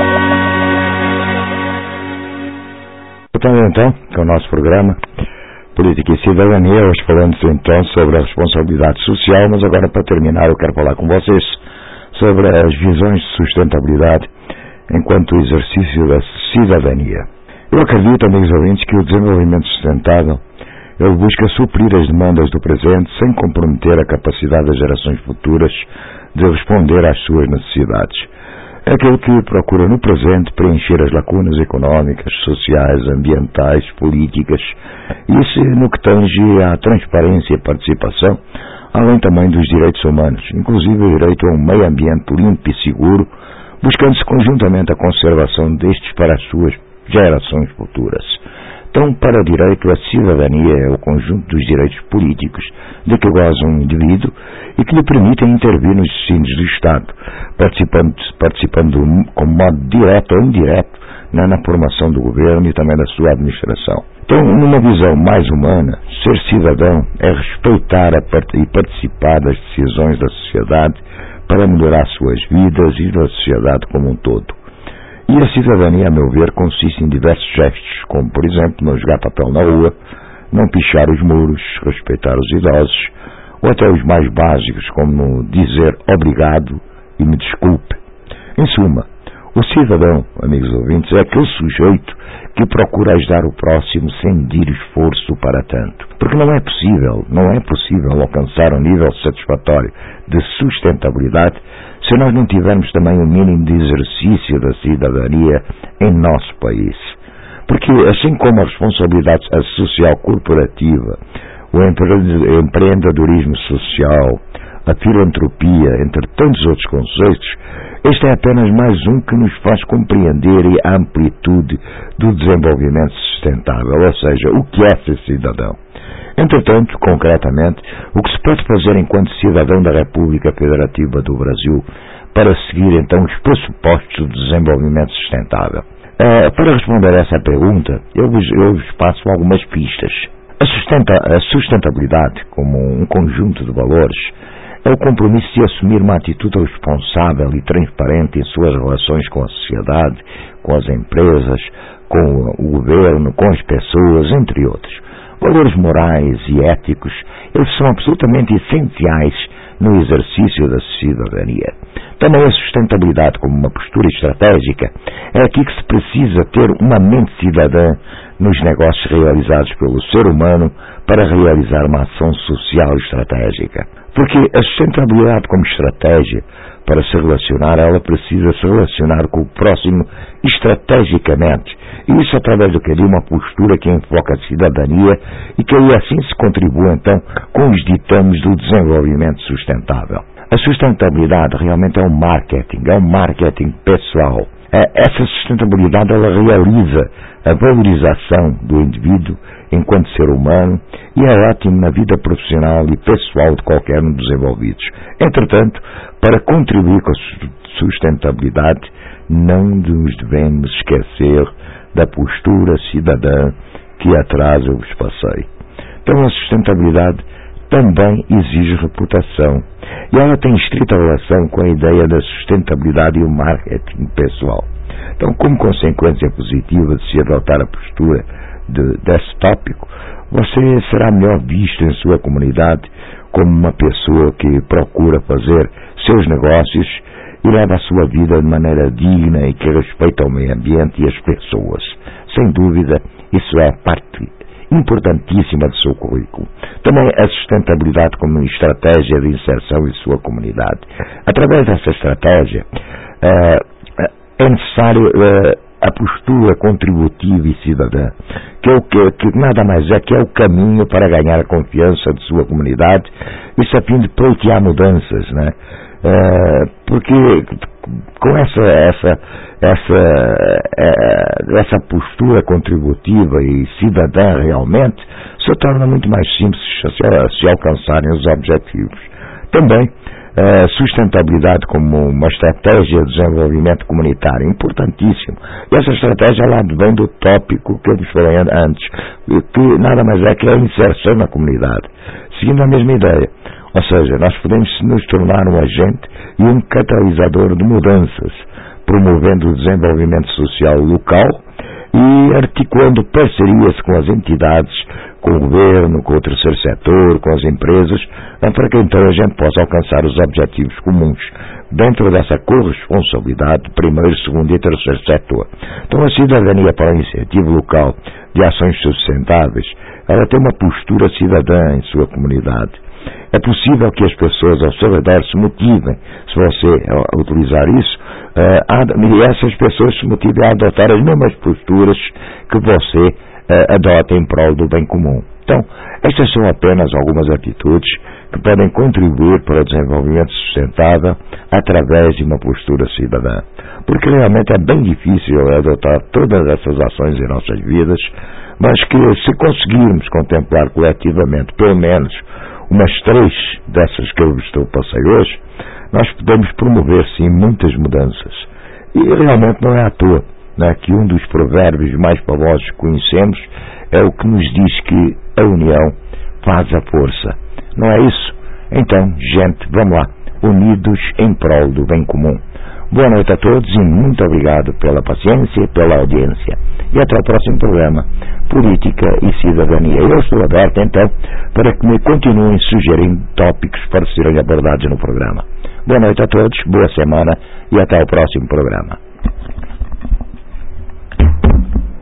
Então, com o nosso programa, Política e Cidadania, hoje falando então sobre a responsabilidade social, mas agora para terminar eu quero falar com vocês sobre as visões de sustentabilidade enquanto exercício da cidadania. Eu acredito, amigos ouvintes, que o desenvolvimento sustentável ele busca suprir as demandas do presente sem comprometer a capacidade das gerações futuras de responder às suas necessidades. É aquele que procura no presente preencher as lacunas económicas, sociais, ambientais, políticas, isso no que tange à transparência e participação, além também dos direitos humanos, inclusive o direito a um meio ambiente limpo e seguro, buscando-se conjuntamente a conservação destes para as suas gerações futuras. Então, para o direito, a cidadania é o conjunto dos direitos políticos de que goza um indivíduo e que lhe permitem intervir nos destinos do Estado, participando com modo direto ou indireto na formação do governo e também da sua administração. Então, numa visão mais humana, ser cidadão é respeitar e participar das decisões da sociedade para melhorar suas vidas e da sociedade como um todo. E a cidadania, a meu ver, consiste em diversos gestos, como, por exemplo, não jogar papel na rua, não pichar os muros, respeitar os idosos, ou até os mais básicos, como dizer obrigado e me desculpe. Em suma, o cidadão, amigos ouvintes, é aquele sujeito que procura ajudar o próximo sem medir esforço para tanto. Porque não é possível alcançar um nível satisfatório de sustentabilidade se nós não tivermos também um mínimo de exercício da cidadania em nosso país. Porque, assim como a responsabilidade social corporativa, o empreendedorismo social, a filantropia, entre tantos outros conceitos, este é apenas mais um que nos faz compreender a amplitude do desenvolvimento sustentável, ou seja, o que é ser cidadão. Entretanto, concretamente, o que se pode fazer enquanto cidadão da República Federativa do Brasil para seguir então os pressupostos do desenvolvimento sustentável? Para responder a essa pergunta, eu vos passo algumas pistas. A sustentabilidade, como um conjunto de valores, é o compromisso de assumir uma atitude responsável e transparente em suas relações com a sociedade, com as empresas, com o governo, com as pessoas, entre outros. Valores morais e éticos, eles são absolutamente essenciais no exercício da cidadania. Também a sustentabilidade como uma postura estratégica é aqui que se precisa ter uma mente cidadã nos negócios realizados pelo ser humano para realizar uma ação social estratégica. Porque a sustentabilidade como estratégia, para se relacionar, ela precisa se relacionar com o próximo estrategicamente. E isso através do que de uma postura que enfoca a cidadania e que aí assim se contribui então com os ditames do desenvolvimento sustentável. A sustentabilidade realmente é um marketing pessoal. Essa sustentabilidade ela realiza a valorização do indivíduo enquanto ser humano e é ótimo na vida profissional e pessoal de qualquer um dos envolvidos. Entretanto, para contribuir com a sustentabilidade, não nos devemos esquecer da postura cidadã que atrás eu vos passei. Então a sustentabilidade também exige reputação e ela tem estrita relação com a ideia da sustentabilidade e o marketing pessoal. Então, como consequência positiva de se adotar a postura desse tópico, você será melhor visto em sua comunidade como uma pessoa que procura fazer seus negócios e leva a sua vida de maneira digna e que respeita o meio ambiente e as pessoas. Sem dúvida, isso é parte importantíssima do seu currículo. Também a sustentabilidade como estratégia de inserção em sua comunidade. Através dessa estratégia, é necessário a postura contributiva e cidadã, que nada mais é que é o caminho para ganhar a confiança de sua comunidade, isso a fim de pleitear mudanças, né? Porque com essa postura contributiva e cidadã realmente se torna muito mais simples se alcançarem os objetivos. Também sustentabilidade como uma estratégia de desenvolvimento comunitário, importantíssimo. E essa estratégia lá vem do tópico que eu vos falei antes, que nada mais é que a inserção na comunidade, seguindo a mesma ideia. Ou seja, nós podemos nos tornar um agente e um catalisador de mudanças, promovendo o desenvolvimento social local e articulando parcerias com as entidades com o governo, com o terceiro setor, com as empresas, para que então a gente possa alcançar os objetivos comuns dentro dessa corresponsabilidade do primeiro, segundo e terceiro setor. Então a cidadania para a iniciativa local de ações sustentáveis, ela tem uma postura cidadã em sua comunidade. É possível que as pessoas ao seu redor se motivem, se você utilizar isso, e essas pessoas se motivem a adotar as mesmas posturas que você adota em prol do bem comum. Então, estas são apenas algumas atitudes que podem contribuir para o desenvolvimento sustentável através de uma postura cidadã. Porque realmente é bem difícil adotar todas essas ações em nossas vidas, mas que se conseguirmos contemplar coletivamente pelo menos umas 3 dessas que eu passei hoje, nós podemos promover sim muitas mudanças. E realmente não é à toa, né, que um dos provérbios mais famosos que conhecemos é o que nos diz que a união faz a força. Não é isso? Então, gente, vamos lá, unidos em prol do bem comum. Boa noite a todos e muito obrigado pela paciência e pela audiência. E até o próximo programa, Política e Cidadania. Eu estou aberto, então, para que me continuem sugerindo tópicos para serem abordados no programa. Boa noite a todos, boa semana e até o próximo programa.